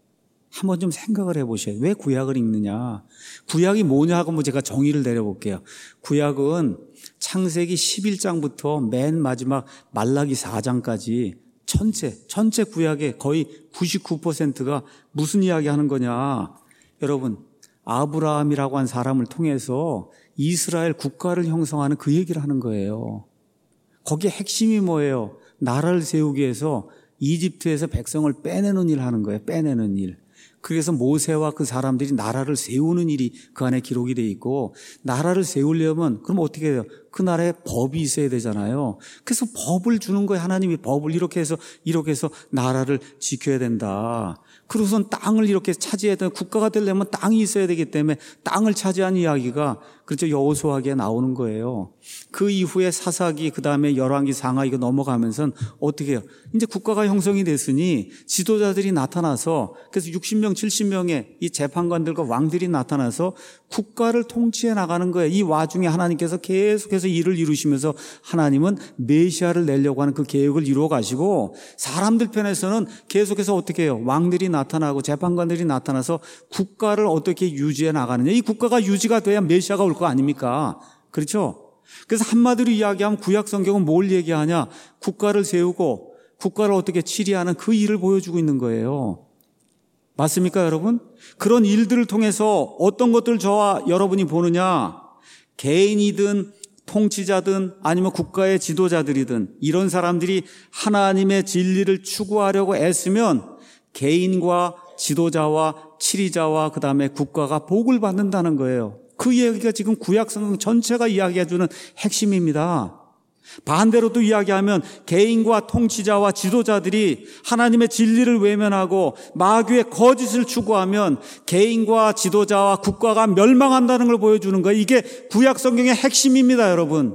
한번 좀 생각을 해보셔요. 왜 구약을 읽느냐? 구약이 뭐냐 하고 뭐 제가 정의를 내려볼게요. 구약은 창세기 십일 장부터 맨 마지막 말라기 사 장까지 전체, 전체 구약의 거의 구십구 퍼센트가 무슨 이야기 하는 거냐? 여러분, 아브라함이라고 한 사람을 통해서 이스라엘 국가를 형성하는 그 얘기를 하는 거예요. 거기에 핵심이 뭐예요? 나라를 세우기 위해서 이집트에서 백성을 빼내는 일을 하는 거예요. 빼내는 일. 그래서 모세와 그 사람들이 나라를 세우는 일이 그 안에 기록이 돼 있고, 나라를 세우려면 그럼 어떻게 해요? 그 나라에 법이 있어야 되잖아요. 그래서 법을 주는 거예요. 하나님이 법을 이렇게 해서 이렇게 해서 나라를 지켜야 된다. 그러고선 땅을 이렇게 차지해야 되는, 국가가 되려면 땅이 있어야 되기 때문에 땅을 차지한 이야기가 그렇죠, 여호수아기에 나오는 거예요. 그 이후에 사사기, 그 다음에 열왕기, 상하 이거 넘어가면서 어떻게 해요? 이제 국가가 형성이 됐으니 지도자들이 나타나서, 그래서 육십 명, 칠십 명의 이 재판관들과 왕들이 나타나서 국가를 통치해 나가는 거예요. 이 와중에 하나님께서 계속해서 일을 이루시면서 하나님은 메시아를 내려고 하는 그 계획을 이루어 가시고, 사람들 편에서는 계속해서 어떻게 해요? 왕들이 나타나고 재판관들이 나타나서 국가를 어떻게 유지해 나가느냐. 이 국가가 유지가 돼야 메시아가 올 거 아닙니까? 그렇죠? 그래서 한마디로 이야기하면 구약 성경은 뭘 얘기하냐? 국가를 세우고 국가를 어떻게 치리하는 그 일을 보여주고 있는 거예요. 맞습니까, 여러분? 그런 일들을 통해서 어떤 것들 저와 여러분이 보느냐? 개인이든 통치자든 아니면 국가의 지도자들이든 이런 사람들이 하나님의 진리를 추구하려고 애쓰면 개인과 지도자와 치리자와 그 다음에 국가가 복을 받는다는 거예요. 그 얘기가 지금 구약 성경 전체가 이야기해주는 핵심입니다. 반대로 또 이야기하면 개인과 통치자와 지도자들이 하나님의 진리를 외면하고 마귀의 거짓을 추구하면 개인과 지도자와 국가가 멸망한다는 걸 보여주는 거예요. 이게 구약 성경의 핵심입니다, 여러분.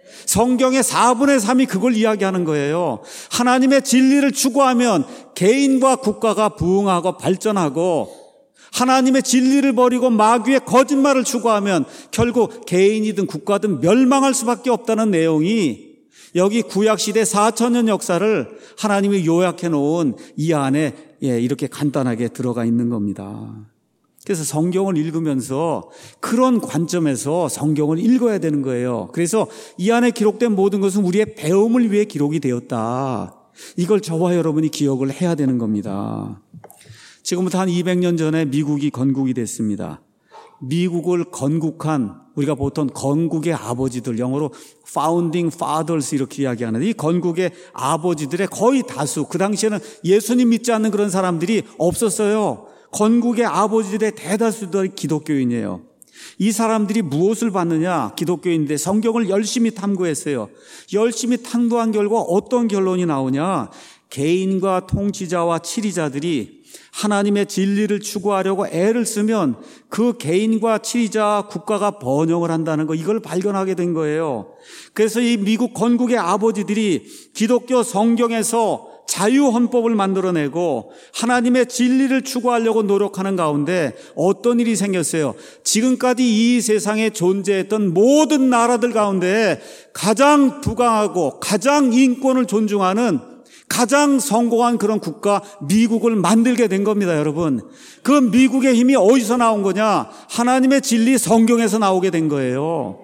성경의 사분의 삼이 그걸 이야기하는 거예요. 하나님의 진리를 추구하면 개인과 국가가 부흥하고 발전하고, 하나님의 진리를 버리고 마귀의 거짓말을 추구하면 결국 개인이든 국가든 멸망할 수밖에 없다는 내용이 여기 구약시대 사천 년 역사를 하나님이 요약해 놓은 이 안에 이렇게 간단하게 들어가 있는 겁니다. 그래서 성경을 읽으면서 그런 관점에서 성경을 읽어야 되는 거예요. 그래서 이 안에 기록된 모든 것은 우리의 배움을 위해 기록이 되었다. 이걸 저와 여러분이 기억을 해야 되는 겁니다. 지금부터 한 이백 년 전에 미국이 건국이 됐습니다. 미국을 건국한, 우리가 보통 건국의 아버지들, 영어로 founding fathers 이렇게 이야기하는데, 이 건국의 아버지들의 거의 다수, 그 당시에는 예수님 믿지 않는 그런 사람들이 없었어요. 건국의 아버지들의 대다수들이 기독교인이에요. 이 사람들이 무엇을 받느냐? 기독교인인데 성경을 열심히 탐구했어요. 열심히 탐구한 결과 어떤 결론이 나오냐? 개인과 통치자와 치리자들이 하나님의 진리를 추구하려고 애를 쓰면 그 개인과 치리자 국가가 번영을 한다는 거, 이걸 발견하게 된 거예요. 그래서 이 미국 건국의 아버지들이 기독교 성경에서 자유헌법을 만들어내고 하나님의 진리를 추구하려고 노력하는 가운데 어떤 일이 생겼어요? 지금까지 이 세상에 존재했던 모든 나라들 가운데 가장 부강하고 가장 인권을 존중하는 가장 성공한 그런 국가 미국을 만들게 된 겁니다, 여러분. 그 미국의 힘이 어디서 나온 거냐? 하나님의 진리 성경에서 나오게 된 거예요.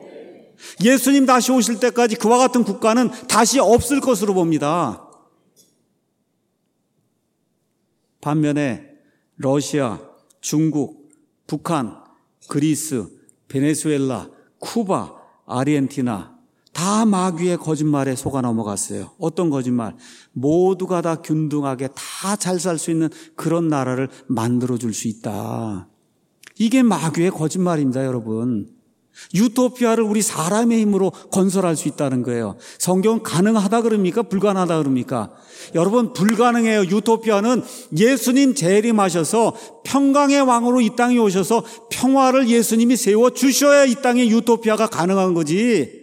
예수님 다시 오실 때까지 그와 같은 국가는 다시 없을 것으로 봅니다. 반면에 러시아, 중국, 북한, 그리스, 베네수엘라, 쿠바, 아르헨티나 다 마귀의 거짓말에 속아 넘어갔어요. 어떤 거짓말? 모두가 다 균등하게 다 잘 살 수 있는 그런 나라를 만들어줄 수 있다. 이게 마귀의 거짓말입니다, 여러분. 유토피아를 우리 사람의 힘으로 건설할 수 있다는 거예요. 성경은 가능하다 그럽니까? 불가능하다 그럽니까? 여러분, 불가능해요. 유토피아는 예수님 재림하셔서 평강의 왕으로 이 땅에 오셔서 평화를 예수님이 세워주셔야 이 땅에 유토피아가 가능한 거지.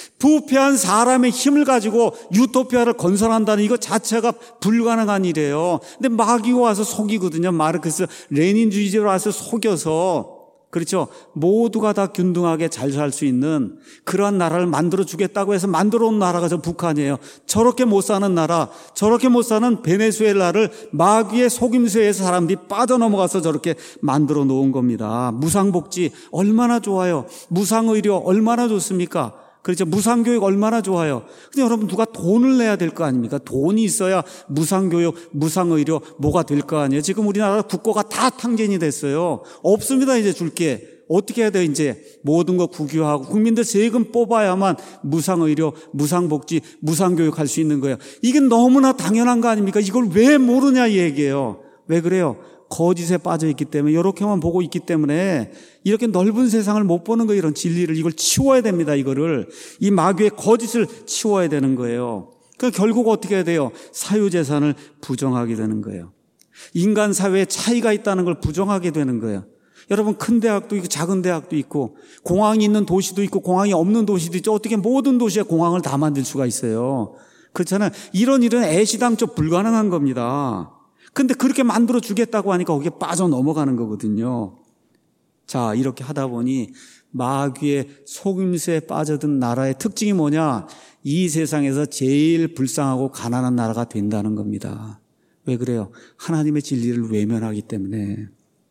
부패한 사람의 힘을 가지고 유토피아를 건설한다는 이거 자체가 불가능한 일이에요. 근데 마귀가 와서 속이거든요. 마르크스 레닌주의자로 와서 속여서, 그렇죠, 모두가 다 균등하게 잘 살 수 있는 그러한 나라를 만들어주겠다고 해서 만들어 온 나라가 저 북한이에요. 저렇게 못 사는 나라, 저렇게 못 사는 베네수엘라를 마귀의 속임수에서 사람들이 빠져넘어가서 저렇게 만들어 놓은 겁니다. 무상복지 얼마나 좋아요. 무상의료 얼마나 좋습니까? 그렇죠. 무상교육 얼마나 좋아요. 근데 여러분, 누가 돈을 내야 될 거 아닙니까? 돈이 있어야 무상교육, 무상의료 뭐가 될 거 아니에요. 지금 우리나라 국고가 다 탕진이 됐어요. 없습니다. 이제 줄 게. 어떻게 해야 돼? 이제 모든 거 국유하고 국민들 세금 뽑아야만 무상의료, 무상복지, 무상교육 할 수 있는 거예요. 이게 너무나 당연한 거 아닙니까? 이걸 왜 모르냐 이 얘기예요. 왜 그래요? 거짓에 빠져 있기 때문에, 이렇게만 보고 있기 때문에 이렇게 넓은 세상을 못 보는 거예요. 이런 진리를, 이걸 치워야 됩니다. 이거를, 이 마귀의 거짓을 치워야 되는 거예요. 그러니까 결국 어떻게 해야 돼요? 사유재산을 부정하게 되는 거예요. 인간 사회에 차이가 있다는 걸 부정하게 되는 거예요. 여러분, 큰 대학도 있고 작은 대학도 있고 공항이 있는 도시도 있고 공항이 없는 도시도 있죠. 어떻게 모든 도시에 공항을 다 만들 수가 있어요? 그렇잖아요. 이런 일은 애시당초 불가능한 겁니다. 근데 그렇게 만들어 주겠다고 하니까 거기에 빠져 넘어가는 거거든요. 자, 이렇게 하다 보니 마귀의 속임수에 빠져든 나라의 특징이 뭐냐? 이 세상에서 제일 불쌍하고 가난한 나라가 된다는 겁니다. 왜 그래요? 하나님의 진리를 외면하기 때문에.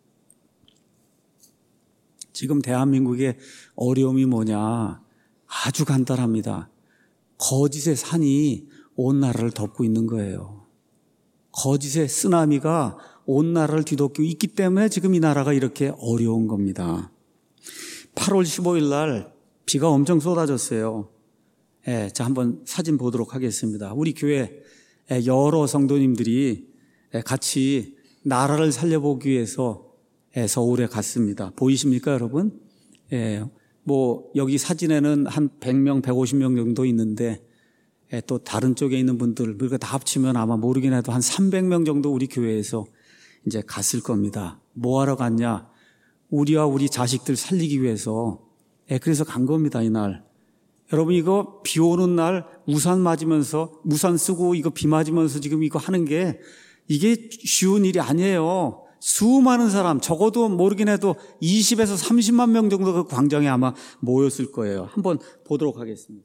지금 대한민국의 어려움이 뭐냐? 아주 간단합니다. 거짓의 산이 온 나라를 덮고 있는 거예요. 거짓의 쓰나미가 온 나라를 뒤덮고 있기 때문에 지금 이 나라가 이렇게 어려운 겁니다. 팔월 십오일 날 비가 엄청 쏟아졌어요. 예, 자, 한번 사진 보도록 하겠습니다. 우리 교회 여러 성도님들이 같이 나라를 살려보기 위해서 서울에 갔습니다. 보이십니까, 여러분? 예, 뭐 여기 사진에는 한 백 명, 백오십 명 정도 있는데, 또 다른 쪽에 있는 분들, 그러니까 다 합치면 아마 모르긴 해도 한 삼백 명 정도 우리 교회에서 이제 갔을 겁니다. 뭐 하러 갔냐? 우리와 우리 자식들 살리기 위해서. 예, 그래서 간 겁니다, 이날. 여러분, 이거 비 오는 날 우산 맞으면서, 우산 쓰고 이거 비 맞으면서 지금 이거 하는 게 이게 쉬운 일이 아니에요. 수많은 사람, 적어도 모르긴 해도 이십에서 삼십만 명 정도 그 광장에 아마 모였을 거예요. 한번 보도록 하겠습니다.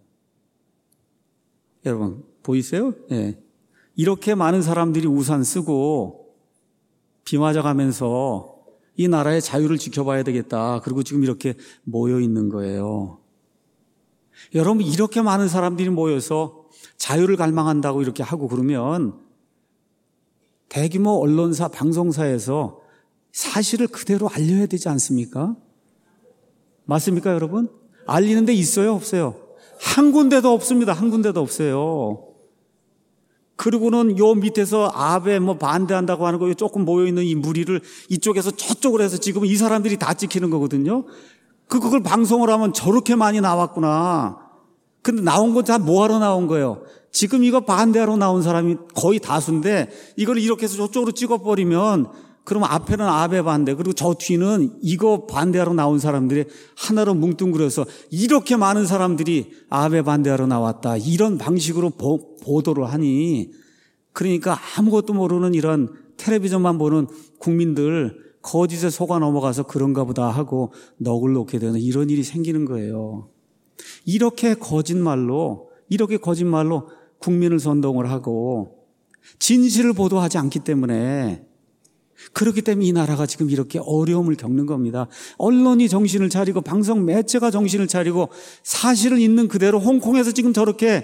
여러분, 보이세요? 예. 이렇게 많은 사람들이 우산 쓰고 비 맞아가면서 이 나라의 자유를 지켜봐야 되겠다. 그리고 지금 이렇게 모여 있는 거예요. 여러분, 이렇게 많은 사람들이 모여서 자유를 갈망한다고 이렇게 하고 그러면 대규모 언론사, 방송사에서 사실을 그대로 알려야 되지 않습니까? 맞습니까, 여러분? 알리는 데 있어요, 없어요? 한 군데도 없습니다. 한 군데도 없어요. 그리고는 요 밑에서 아베 뭐 반대한다고 하는 거 조금 모여있는 이 무리를 이쪽에서 저쪽으로 해서 지금 이 사람들이 다 찍히는 거거든요. 그, 그걸 방송을 하면 저렇게 많이 나왔구나. 근데 나온 건 다 뭐하러 나온 거예요? 지금 이거 반대하러 나온 사람이 거의 다수인데 이걸 이렇게 해서 저쪽으로 찍어버리면 그러면 앞에는 아베 반대, 그리고 저 뒤는 이거 반대하러 나온 사람들이 하나로 뭉뚱그려서 이렇게 많은 사람들이 아베 반대하러 나왔다. 이런 방식으로 보, 보도를 하니, 그러니까 아무것도 모르는 이런 텔레비전만 보는 국민들 거짓에 속아 넘어가서 그런가 보다 하고 넋을 놓게 되는 이런 일이 생기는 거예요. 이렇게 거짓말로, 이렇게 거짓말로 국민을 선동을 하고 진실을 보도하지 않기 때문에, 그렇기 때문에 이 나라가 지금 이렇게 어려움을 겪는 겁니다. 언론이 정신을 차리고 방송 매체가 정신을 차리고 사실을 있는 그대로 홍콩에서 지금 저렇게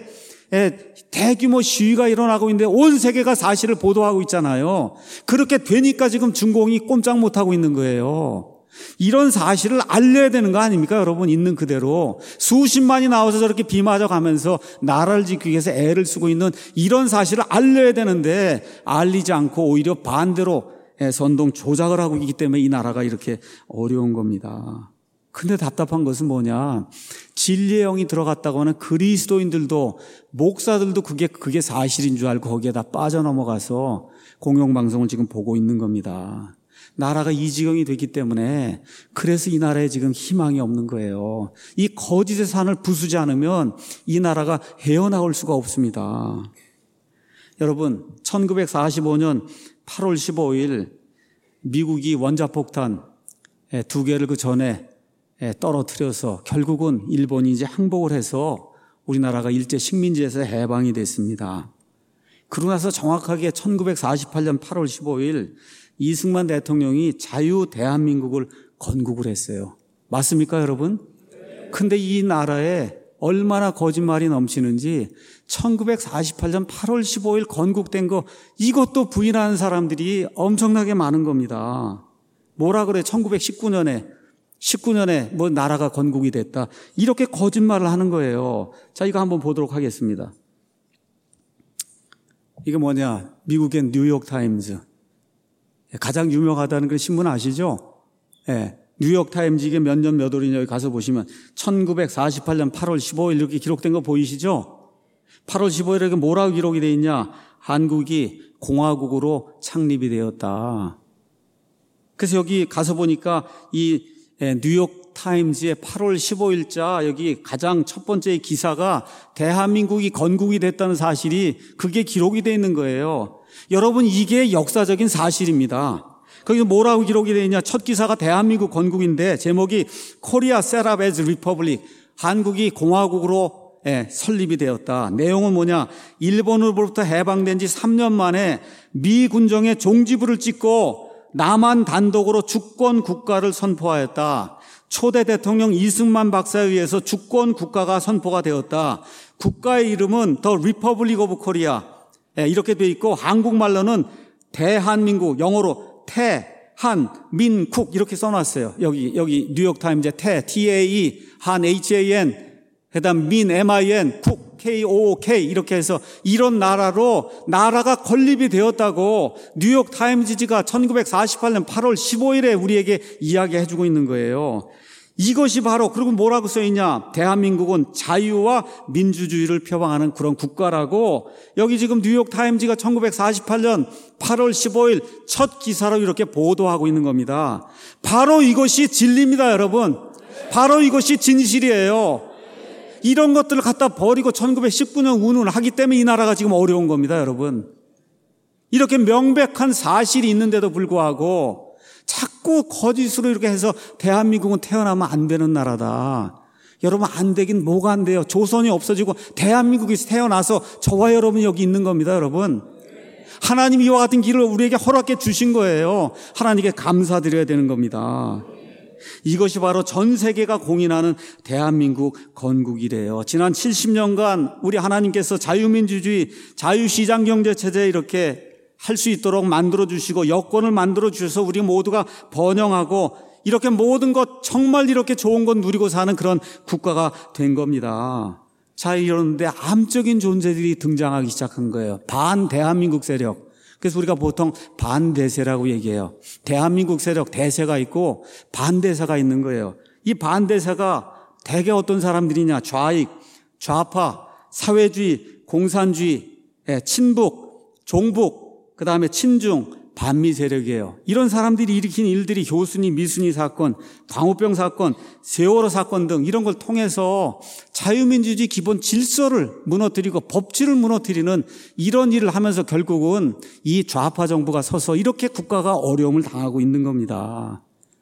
대규모 시위가 일어나고 있는데 온 세계가 사실을 보도하고 있잖아요. 그렇게 되니까 지금 중공이 꼼짝 못하고 있는 거예요. 이런 사실을 알려야 되는 거 아닙니까, 여러분? 있는 그대로 수십만이 나와서 저렇게 비 맞아가면서 나라를 지키기 위해서 애를 쓰고 있는 이런 사실을 알려야 되는데 알리지 않고 오히려 반대로 선동 조작을 하고 있기 때문에 이 나라가 이렇게 어려운 겁니다. 근데 답답한 것은 뭐냐, 진리의 영이 들어갔다고 하는 그리스도인들도 목사들도 그게 그게 사실인 줄 알고 거기에 다 빠져넘어가서 공영방송을 지금 보고 있는 겁니다. 나라가 이 지경이 됐기 때문에 그래서 이 나라에 지금 희망이 없는 거예요. 이 거짓의 산을 부수지 않으면 이 나라가 헤어나올 수가 없습니다. 여러분, 천구백사십오 년 팔월 십오일 미국이 원자폭탄 두 개를 그 전에 떨어뜨려서 결국은 일본이 이제 항복을 해서 우리나라가 일제 식민지에서 해방이 됐습니다. 그러고 나서 정확하게 천구백사십팔 년 팔월 십오일 이승만 대통령이 자유 대한민국을 건국을 했어요. 맞습니까, 여러분? 근데 이 나라에 얼마나 거짓말이 넘치는지 천구백사십팔 년 팔월 십오일 건국된 거 이것도 부인하는 사람들이 엄청나게 많은 겁니다. 뭐라 그래? 천구백십구 년에 십구 년에 뭐 나라가 건국이 됐다. 이렇게 거짓말을 하는 거예요. 자, 이거 한번 보도록 하겠습니다. 이게 뭐냐? 미국의 뉴욕타임즈. 가장 유명하다는 그 신문 아시죠? 예. 뉴욕타임즈 이게 몇 년 몇 월이냐 여기 가서 보시면 천구백사십팔 년 팔월 십오일 이렇게 기록된 거 보이시죠? 팔월 십오일에 뭐라고 기록이 되어 있냐? 한국이 공화국으로 창립이 되었다. 그래서 여기 가서 보니까 이 뉴욕타임즈의 팔월 십오일자 여기 가장 첫 번째 기사가 대한민국이 건국이 됐다는 사실이 그게 기록이 되어 있는 거예요. 여러분, 이게 역사적인 사실입니다. 거기서 뭐라고 기록이 되어 있냐? 첫 기사가 대한민국 건국인데 제목이 Korea set up as republic. 한국이 공화국으로 예, 설립이 되었다. 내용은 뭐냐? 일본으로부터 해방된 지 삼 년 만에 미 군정의 종지부를 찍고 남한 단독으로 주권 국가를 선포하였다. 초대 대통령 이승만 박사에 의해서 주권 국가가 선포가 되었다. 국가의 이름은 The Republic of Korea. 예, 이렇게 되어 있고 한국말로는 대한민국, 영어로 태한민국 이렇게 써놨어요. 여기 여기 뉴욕타임즈에 태, T-A-E, 한, H-A-N, 그다음 민, M-I-N, 국, K-O-O-K 이렇게 해서 이런 나라로 나라가 건립이 되었다고 뉴욕타임즈가 천구백사십팔 년 팔월 십오일에 우리에게 이야기해주고 있는 거예요. 이것이 바로, 그리고 뭐라고 써있냐? 대한민국은 자유와 민주주의를 표방하는 그런 국가라고 여기 지금 뉴욕타임즈가 천구백사십팔 년 팔월 십오일 첫 기사로 이렇게 보도하고 있는 겁니다. 바로 이것이 진리입니다, 여러분. 바로 이것이 진실이에요. 이런 것들을 갖다 버리고 천구백십구 년 운운을 하기 때문에 이 나라가 지금 어려운 겁니다, 여러분. 이렇게 명백한 사실이 있는데도 불구하고 자꾸 거짓으로 이렇게 해서 대한민국은 태어나면 안 되는 나라다. 여러분, 안 되긴 뭐가 안 돼요. 조선이 없어지고 대한민국이 태어나서 저와 여러분이 여기 있는 겁니다, 여러분. 하나님이 이와 같은 길을 우리에게 허락해 주신 거예요. 하나님께 감사드려야 되는 겁니다. 이것이 바로 전 세계가 공인하는 대한민국 건국이래요. 지난 칠십 년간 우리 하나님께서 자유민주주의, 자유시장경제체제 이렇게 할 수 있도록 만들어주시고 여건을 만들어주셔서 우리 모두가 번영하고 이렇게 모든 것 정말 이렇게 좋은 것 누리고 사는 그런 국가가 된 겁니다. 자, 이러는데 암적인 존재들이 등장하기 시작한 거예요. 반대한민국 세력. 그래서 우리가 보통 반대세라고 얘기해요. 대한민국 세력, 대세가 있고 반대세가 있는 거예요. 이 반대세가 대개 어떤 사람들이냐? 좌익, 좌파, 사회주의, 공산주의, 친북, 종북, 그 다음에 친중, 반미 세력이에요. 이런 사람들이 일으킨 일들이 효순이, 미순이 사건, 광우병 사건, 세월호 사건 등 이런 걸 통해서 자유민주주의 기본 질서를 무너뜨리고 법치를 무너뜨리는 이런 일을 하면서 결국은 이 좌파 정부가 서서 이렇게 국가가 어려움을 당하고 있는 겁니다.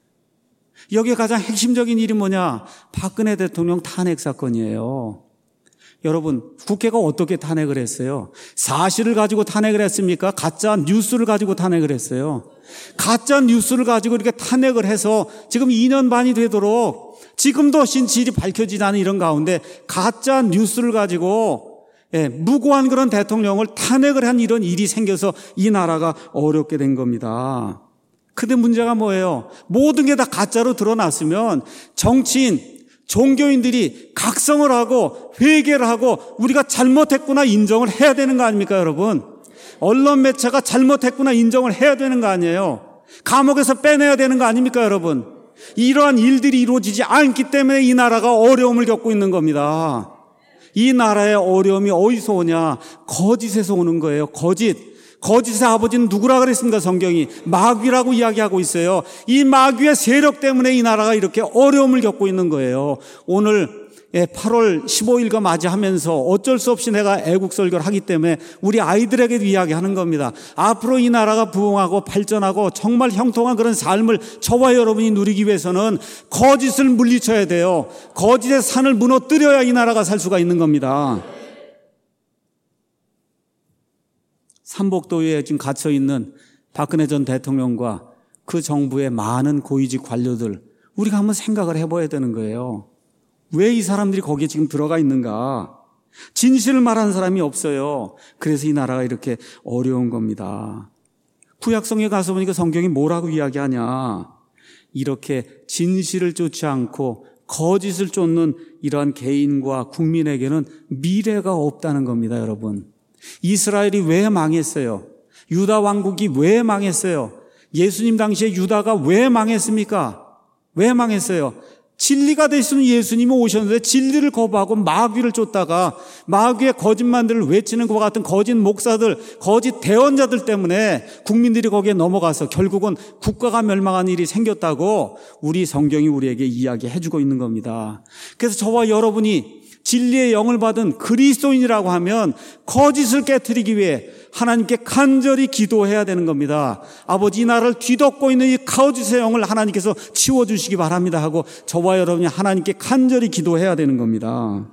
여기에 가장 핵심적인 일이 뭐냐? 박근혜 대통령 탄핵 사건이에요. 여러분, 국회가 어떻게 탄핵을 했어요? 사실을 가지고 탄핵을 했습니까? 가짜 뉴스를 가지고 탄핵을 했어요. 가짜 뉴스를 가지고 이렇게 탄핵을 해서 지금 이 년 반이 되도록 지금도 진실이 밝혀지지 않은 이런 가운데 가짜 뉴스를 가지고 예, 무고한 그런 대통령을 탄핵을 한 이런 일이 생겨서 이 나라가 어렵게 된 겁니다. 근데 문제가 뭐예요? 모든 게 다 가짜로 드러났으면 정치인, 종교인들이 각성을 하고 회개를 하고 우리가 잘못했구나 인정을 해야 되는 거 아닙니까, 여러분? 언론 매체가 잘못했구나 인정을 해야 되는 거 아니에요? 감옥에서 빼내야 되는 거 아닙니까, 여러분? 이러한 일들이 이루어지지 않기 때문에 이 나라가 어려움을 겪고 있는 겁니다. 이 나라의 어려움이 어디서 오냐? 거짓에서 오는 거예요. 거짓. 거짓의 아버지는 누구라 그랬습니까? 성경이 마귀라고 이야기하고 있어요. 이 마귀의 세력 때문에 이 나라가 이렇게 어려움을 겪고 있는 거예요. 오늘 팔월 십오일과 맞이하면서 어쩔 수 없이 내가 애국 설교를 하기 때문에 우리 아이들에게도 이야기하는 겁니다. 앞으로 이 나라가 부흥하고 발전하고 정말 형통한 그런 삶을 저와 여러분이 누리기 위해서는 거짓을 물리쳐야 돼요. 거짓의 산을 무너뜨려야 이 나라가 살 수가 있는 겁니다. 삼복도에 지금 갇혀 있는 박근혜 전 대통령과 그 정부의 많은 고위직 관료들, 우리가 한번 생각을 해봐야 되는 거예요. 왜 이 사람들이 거기에 지금 들어가 있는가? 진실을 말하는 사람이 없어요. 그래서 이 나라가 이렇게 어려운 겁니다. 구약성에 가서 보니까 성경이 뭐라고 이야기하냐? 이렇게 진실을 쫓지 않고 거짓을 쫓는 이러한 개인과 국민에게는 미래가 없다는 겁니다, 여러분. 이스라엘이 왜 망했어요? 유다 왕국이 왜 망했어요? 예수님 당시에 유다가 왜 망했습니까? 왜 망했어요? 진리가 되시는 예수님이 오셨는데 진리를 거부하고 마귀를 쫓다가 마귀의 거짓말들을 외치는 것과 같은 거짓 목사들, 거짓 대언자들 때문에 국민들이 거기에 넘어가서 결국은 국가가 멸망한 일이 생겼다고 우리 성경이 우리에게 이야기해주고 있는 겁니다. 그래서 저와 여러분이 진리의 영을 받은 그리스도인이라고 하면 거짓을 깨트리기 위해 하나님께 간절히 기도해야 되는 겁니다. 아버지, 이 나라를 뒤덮고 있는 이 거짓의 영을 하나님께서 치워주시기 바랍니다 하고 저와 여러분이 하나님께 간절히 기도해야 되는 겁니다.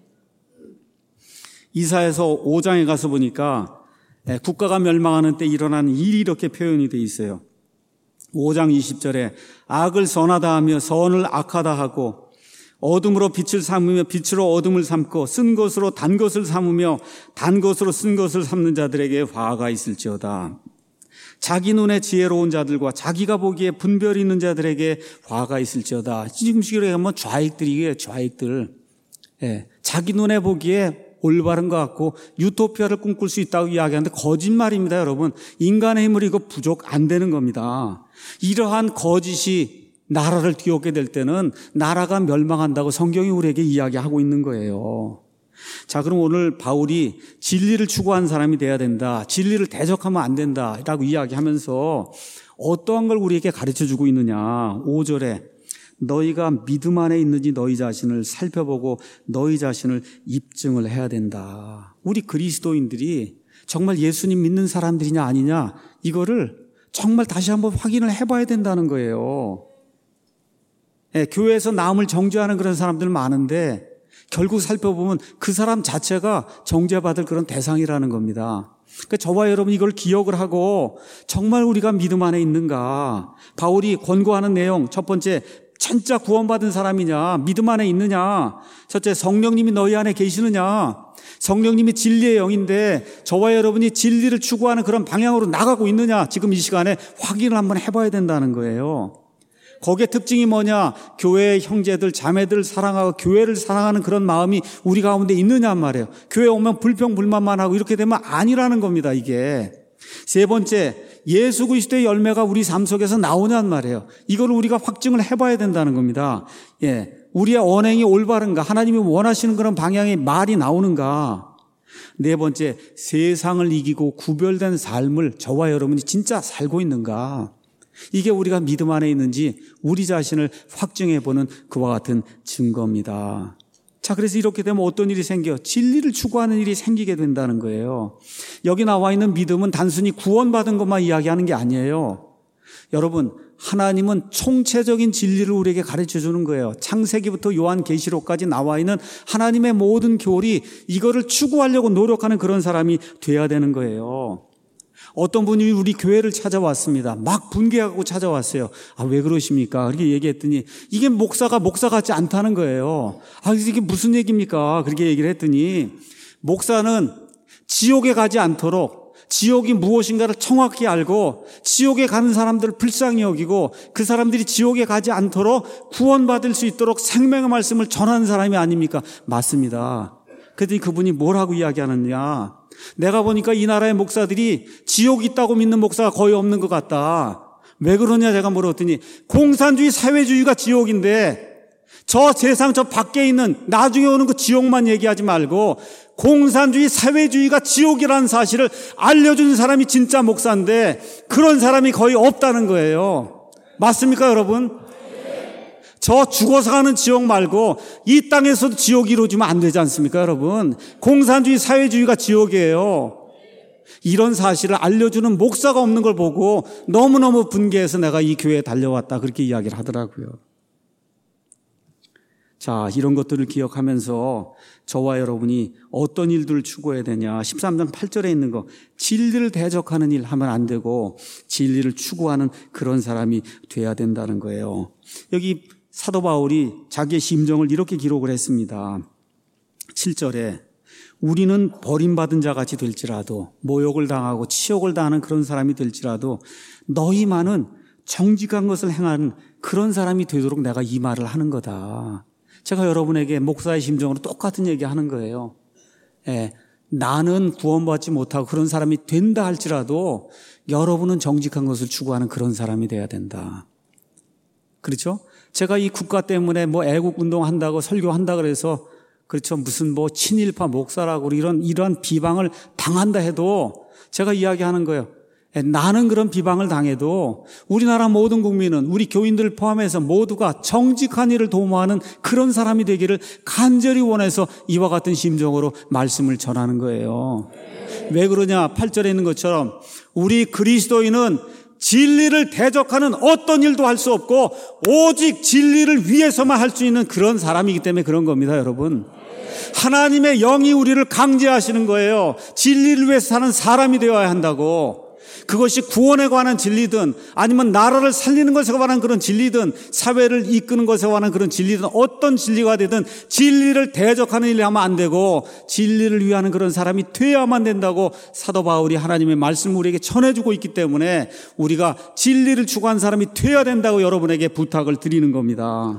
이사야서 오 장에 가서 보니까 국가가 멸망하는 때 일어나는 일이 이렇게 표현이 되어 있어요. 오 장 이십 절에 악을 선하다 하며 선을 악하다 하고 어둠으로 빛을 삼으며 빛으로 어둠을 삼고 쓴 것으로 단 것을 삼으며 단 것으로 쓴 것을 삼는 자들에게 화가 있을지어다. 자기 눈에 지혜로운 자들과 자기가 보기에 분별이 있는 자들에게 화가 있을지어다. 지금 시기로 하면 좌익들이에요. 좌익들. 예, 자기 눈에 보기에 올바른 것 같고 유토피아를 꿈꿀 수 있다고 이야기하는데 거짓말입니다, 여러분. 인간의 힘으로 이거 부족 안 되는 겁니다. 이러한 거짓이 나라를 뒤엎게 될 때는 나라가 멸망한다고 성경이 우리에게 이야기하고 있는 거예요. 자, 그럼 오늘 바울이 진리를 추구하는 사람이 돼야 된다, 진리를 대적하면 안 된다라고 이야기하면서 어떠한 걸 우리에게 가르쳐주고 있느냐. 오 절에 너희가 믿음 안에 있는지 너희 자신을 살펴보고 너희 자신을 입증을 해야 된다. 우리 그리스도인들이 정말 예수님 믿는 사람들이냐 아니냐, 이거를 정말 다시 한번 확인을 해봐야 된다는 거예요. 예, 교회에서 남을 정죄하는 그런 사람들 많은데 결국 살펴보면 그 사람 자체가 정죄받을 그런 대상이라는 겁니다. 그러니까 저와 여러분 이걸 기억을 하고 정말 우리가 믿음 안에 있는가. 바울이 권고하는 내용, 첫 번째, 진짜 구원받은 사람이냐, 믿음 안에 있느냐. 첫째, 성령님이 너희 안에 계시느냐. 성령님이 진리의 영인데 저와 여러분이 진리를 추구하는 그런 방향으로 나가고 있느냐, 지금 이 시간에 확인을 한번 해봐야 된다는 거예요. 거기에 특징이 뭐냐? 교회의 형제들, 자매들을 사랑하고 교회를 사랑하는 그런 마음이 우리 가운데 있느냐 말이에요. 교회 오면 불평불만만 하고 이렇게 되면 아니라는 겁니다, 이게. 세 번째, 예수 그리스도의 열매가 우리 삶 속에서 나오냔 말이에요. 이걸 우리가 확증을 해봐야 된다는 겁니다. 예, 우리의 언행이 올바른가, 하나님이 원하시는 그런 방향의 말이 나오는가. 네 번째, 세상을 이기고 구별된 삶을 저와 여러분이 진짜 살고 있는가. 이게 우리가 믿음 안에 있는지 우리 자신을 확증해보는 그와 같은 증거입니다. 자, 그래서 이렇게 되면 어떤 일이 생겨요? 진리를 추구하는 일이 생기게 된다는 거예요. 여기 나와 있는 믿음은 단순히 구원받은 것만 이야기하는 게 아니에요. 여러분, 하나님은 총체적인 진리를 우리에게 가르쳐 주는 거예요. 창세기부터 요한계시록까지 나와 있는 하나님의 모든 교리, 이거를 추구하려고 노력하는 그런 사람이 돼야 되는 거예요. 어떤 분이 우리 교회를 찾아왔습니다. 막 분개하고 찾아왔어요. 아, 왜 그러십니까? 그렇게 얘기했더니 이게 목사가 목사 같지 않다는 거예요. 아, 이게 무슨 얘기입니까? 그렇게 얘기를 했더니 목사는 지옥에 가지 않도록 지옥이 무엇인가를 정확히 알고 지옥에 가는 사람들을 불쌍히 여기고 그 사람들이 지옥에 가지 않도록 구원받을 수 있도록 생명의 말씀을 전하는 사람이 아닙니까? 맞습니다. 그랬더니 그분이 뭐라고 이야기하느냐? 내가 보니까 이 나라의 목사들이 지옥이 있다고 믿는 목사가 거의 없는 것 같다. 왜 그러냐 제가 물었더니 공산주의 사회주의가 지옥인데 저 세상 저 밖에 있는 나중에 오는 그 지옥만 얘기하지 말고 공산주의 사회주의가 지옥이라는 사실을 알려주는 사람이 진짜 목사인데 그런 사람이 거의 없다는 거예요. 맞습니까 여러분? 저 죽어서 가는 지옥 말고 이 땅에서도 지옥이 이루어지면 안 되지 않습니까 여러분? 공산주의 사회주의가 지옥이에요. 이런 사실을 알려주는 목사가 없는 걸 보고 너무너무 분개해서 내가 이 교회에 달려왔다 그렇게 이야기를 하더라고요. 자, 이런 것들을 기억하면서 저와 여러분이 어떤 일들을 추구해야 되냐. 십삼 장 팔 절에 있는 거, 진리를 대적하는 일 하면 안 되고 진리를 추구하는 그런 사람이 돼야 된다는 거예요. 여기 사도 바울이 자기의 심정을 이렇게 기록을 했습니다. 칠 절에 우리는 버림받은 자같이 될지라도 모욕을 당하고 치욕을 당하는 그런 사람이 될지라도 너희만은 정직한 것을 행하는 그런 사람이 되도록 내가 이 말을 하는 거다. 제가 여러분에게 목사의 심정으로 똑같은 얘기 하는 거예요. 예, 나는 구원받지 못하고 그런 사람이 된다 할지라도 여러분은 정직한 것을 추구하는 그런 사람이 돼야 된다. 그렇죠? 제가 이 국가 때문에 뭐 애국운동 한다고 설교한다 그래서 그렇죠. 무슨 뭐 친일파 목사라고 이런, 이런 비방을 당한다 해도 제가 이야기하는 거예요. 나는 그런 비방을 당해도 우리나라 모든 국민은 우리 교인들 포함해서 모두가 정직한 일을 도모하는 그런 사람이 되기를 간절히 원해서 이와 같은 심정으로 말씀을 전하는 거예요. 왜 그러냐? 팔 절에 있는 것처럼 우리 그리스도인은 진리를 대적하는 어떤 일도 할 수 없고 오직 진리를 위해서만 할 수 있는 그런 사람이기 때문에 그런 겁니다, 여러분. 하나님의 영이 우리를 강제하시는 거예요. 진리를 위해서 사는 사람이 되어야 한다고. 그것이 구원에 관한 진리든 아니면 나라를 살리는 것에 관한 그런 진리든 사회를 이끄는 것에 관한 그런 진리든 어떤 진리가 되든 진리를 대적하는 일을 하면 안 되고 진리를 위하는 그런 사람이 되어야만 된다고 사도 바울이 하나님의 말씀을 우리에게 전해주고 있기 때문에 우리가 진리를 추구하는 사람이 되어야 된다고 여러분에게 부탁을 드리는 겁니다.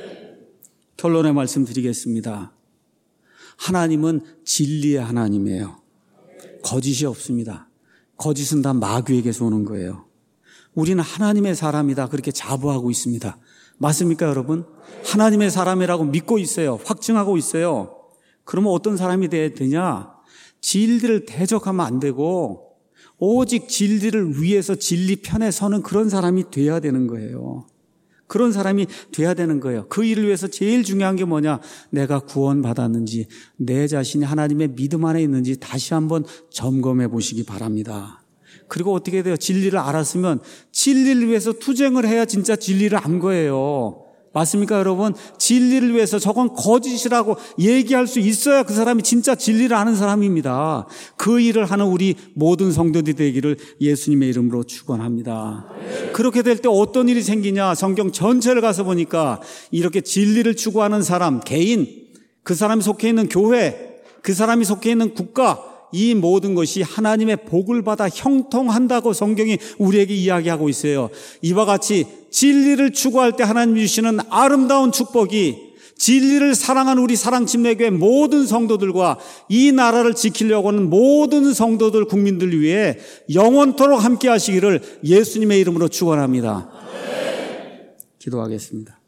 결론의 말씀 드리겠습니다. 하나님은 진리의 하나님이에요. 거짓이 없습니다. 거짓은 다 마귀에게서 오는 거예요. 우리는 하나님의 사람이다 그렇게 자부하고 있습니다. 맞습니까 여러분? 하나님의 사람이라고 믿고 있어요. 확증하고 있어요. 그러면 어떤 사람이 돼야 되냐? 진리를 대적하면 안 되고 오직 진리를 위해서 진리 편에 서는 그런 사람이 돼야 되는 거예요. 그런 사람이 돼야 되는 거예요. 그 일을 위해서 제일 중요한 게 뭐냐? 내가 구원받았는지 내 자신이 하나님의 믿음 안에 있는지 다시 한번 점검해 보시기 바랍니다. 그리고 어떻게 돼요? 진리를 알았으면 진리를 위해서 투쟁을 해야 진짜 진리를 안 거예요. 맞습니까 여러분? 진리를 위해서 저건 거짓이라고 얘기할 수 있어야 그 사람이 진짜 진리를 아는 사람입니다. 그 일을 하는 우리 모든 성도들이 되기를 예수님의 이름으로 축원합니다. 그렇게 될 때 어떤 일이 생기냐? 성경 전체를 가서 보니까 이렇게 진리를 추구하는 사람, 개인, 그 사람이 속해 있는 교회, 그 사람이 속해 있는 국가, 이 모든 것이 하나님의 복을 받아 형통한다고 성경이 우리에게 이야기하고 있어요. 이와 같이 진리를 추구할 때 하나님 주시는 아름다운 축복이 진리를 사랑하는 우리 사랑침례교회 모든 성도들과 이 나라를 지키려고 하는 모든 성도들 국민들 위해 영원토록 함께 하시기를 예수님의 이름으로 축원합니다. 기도하겠습니다.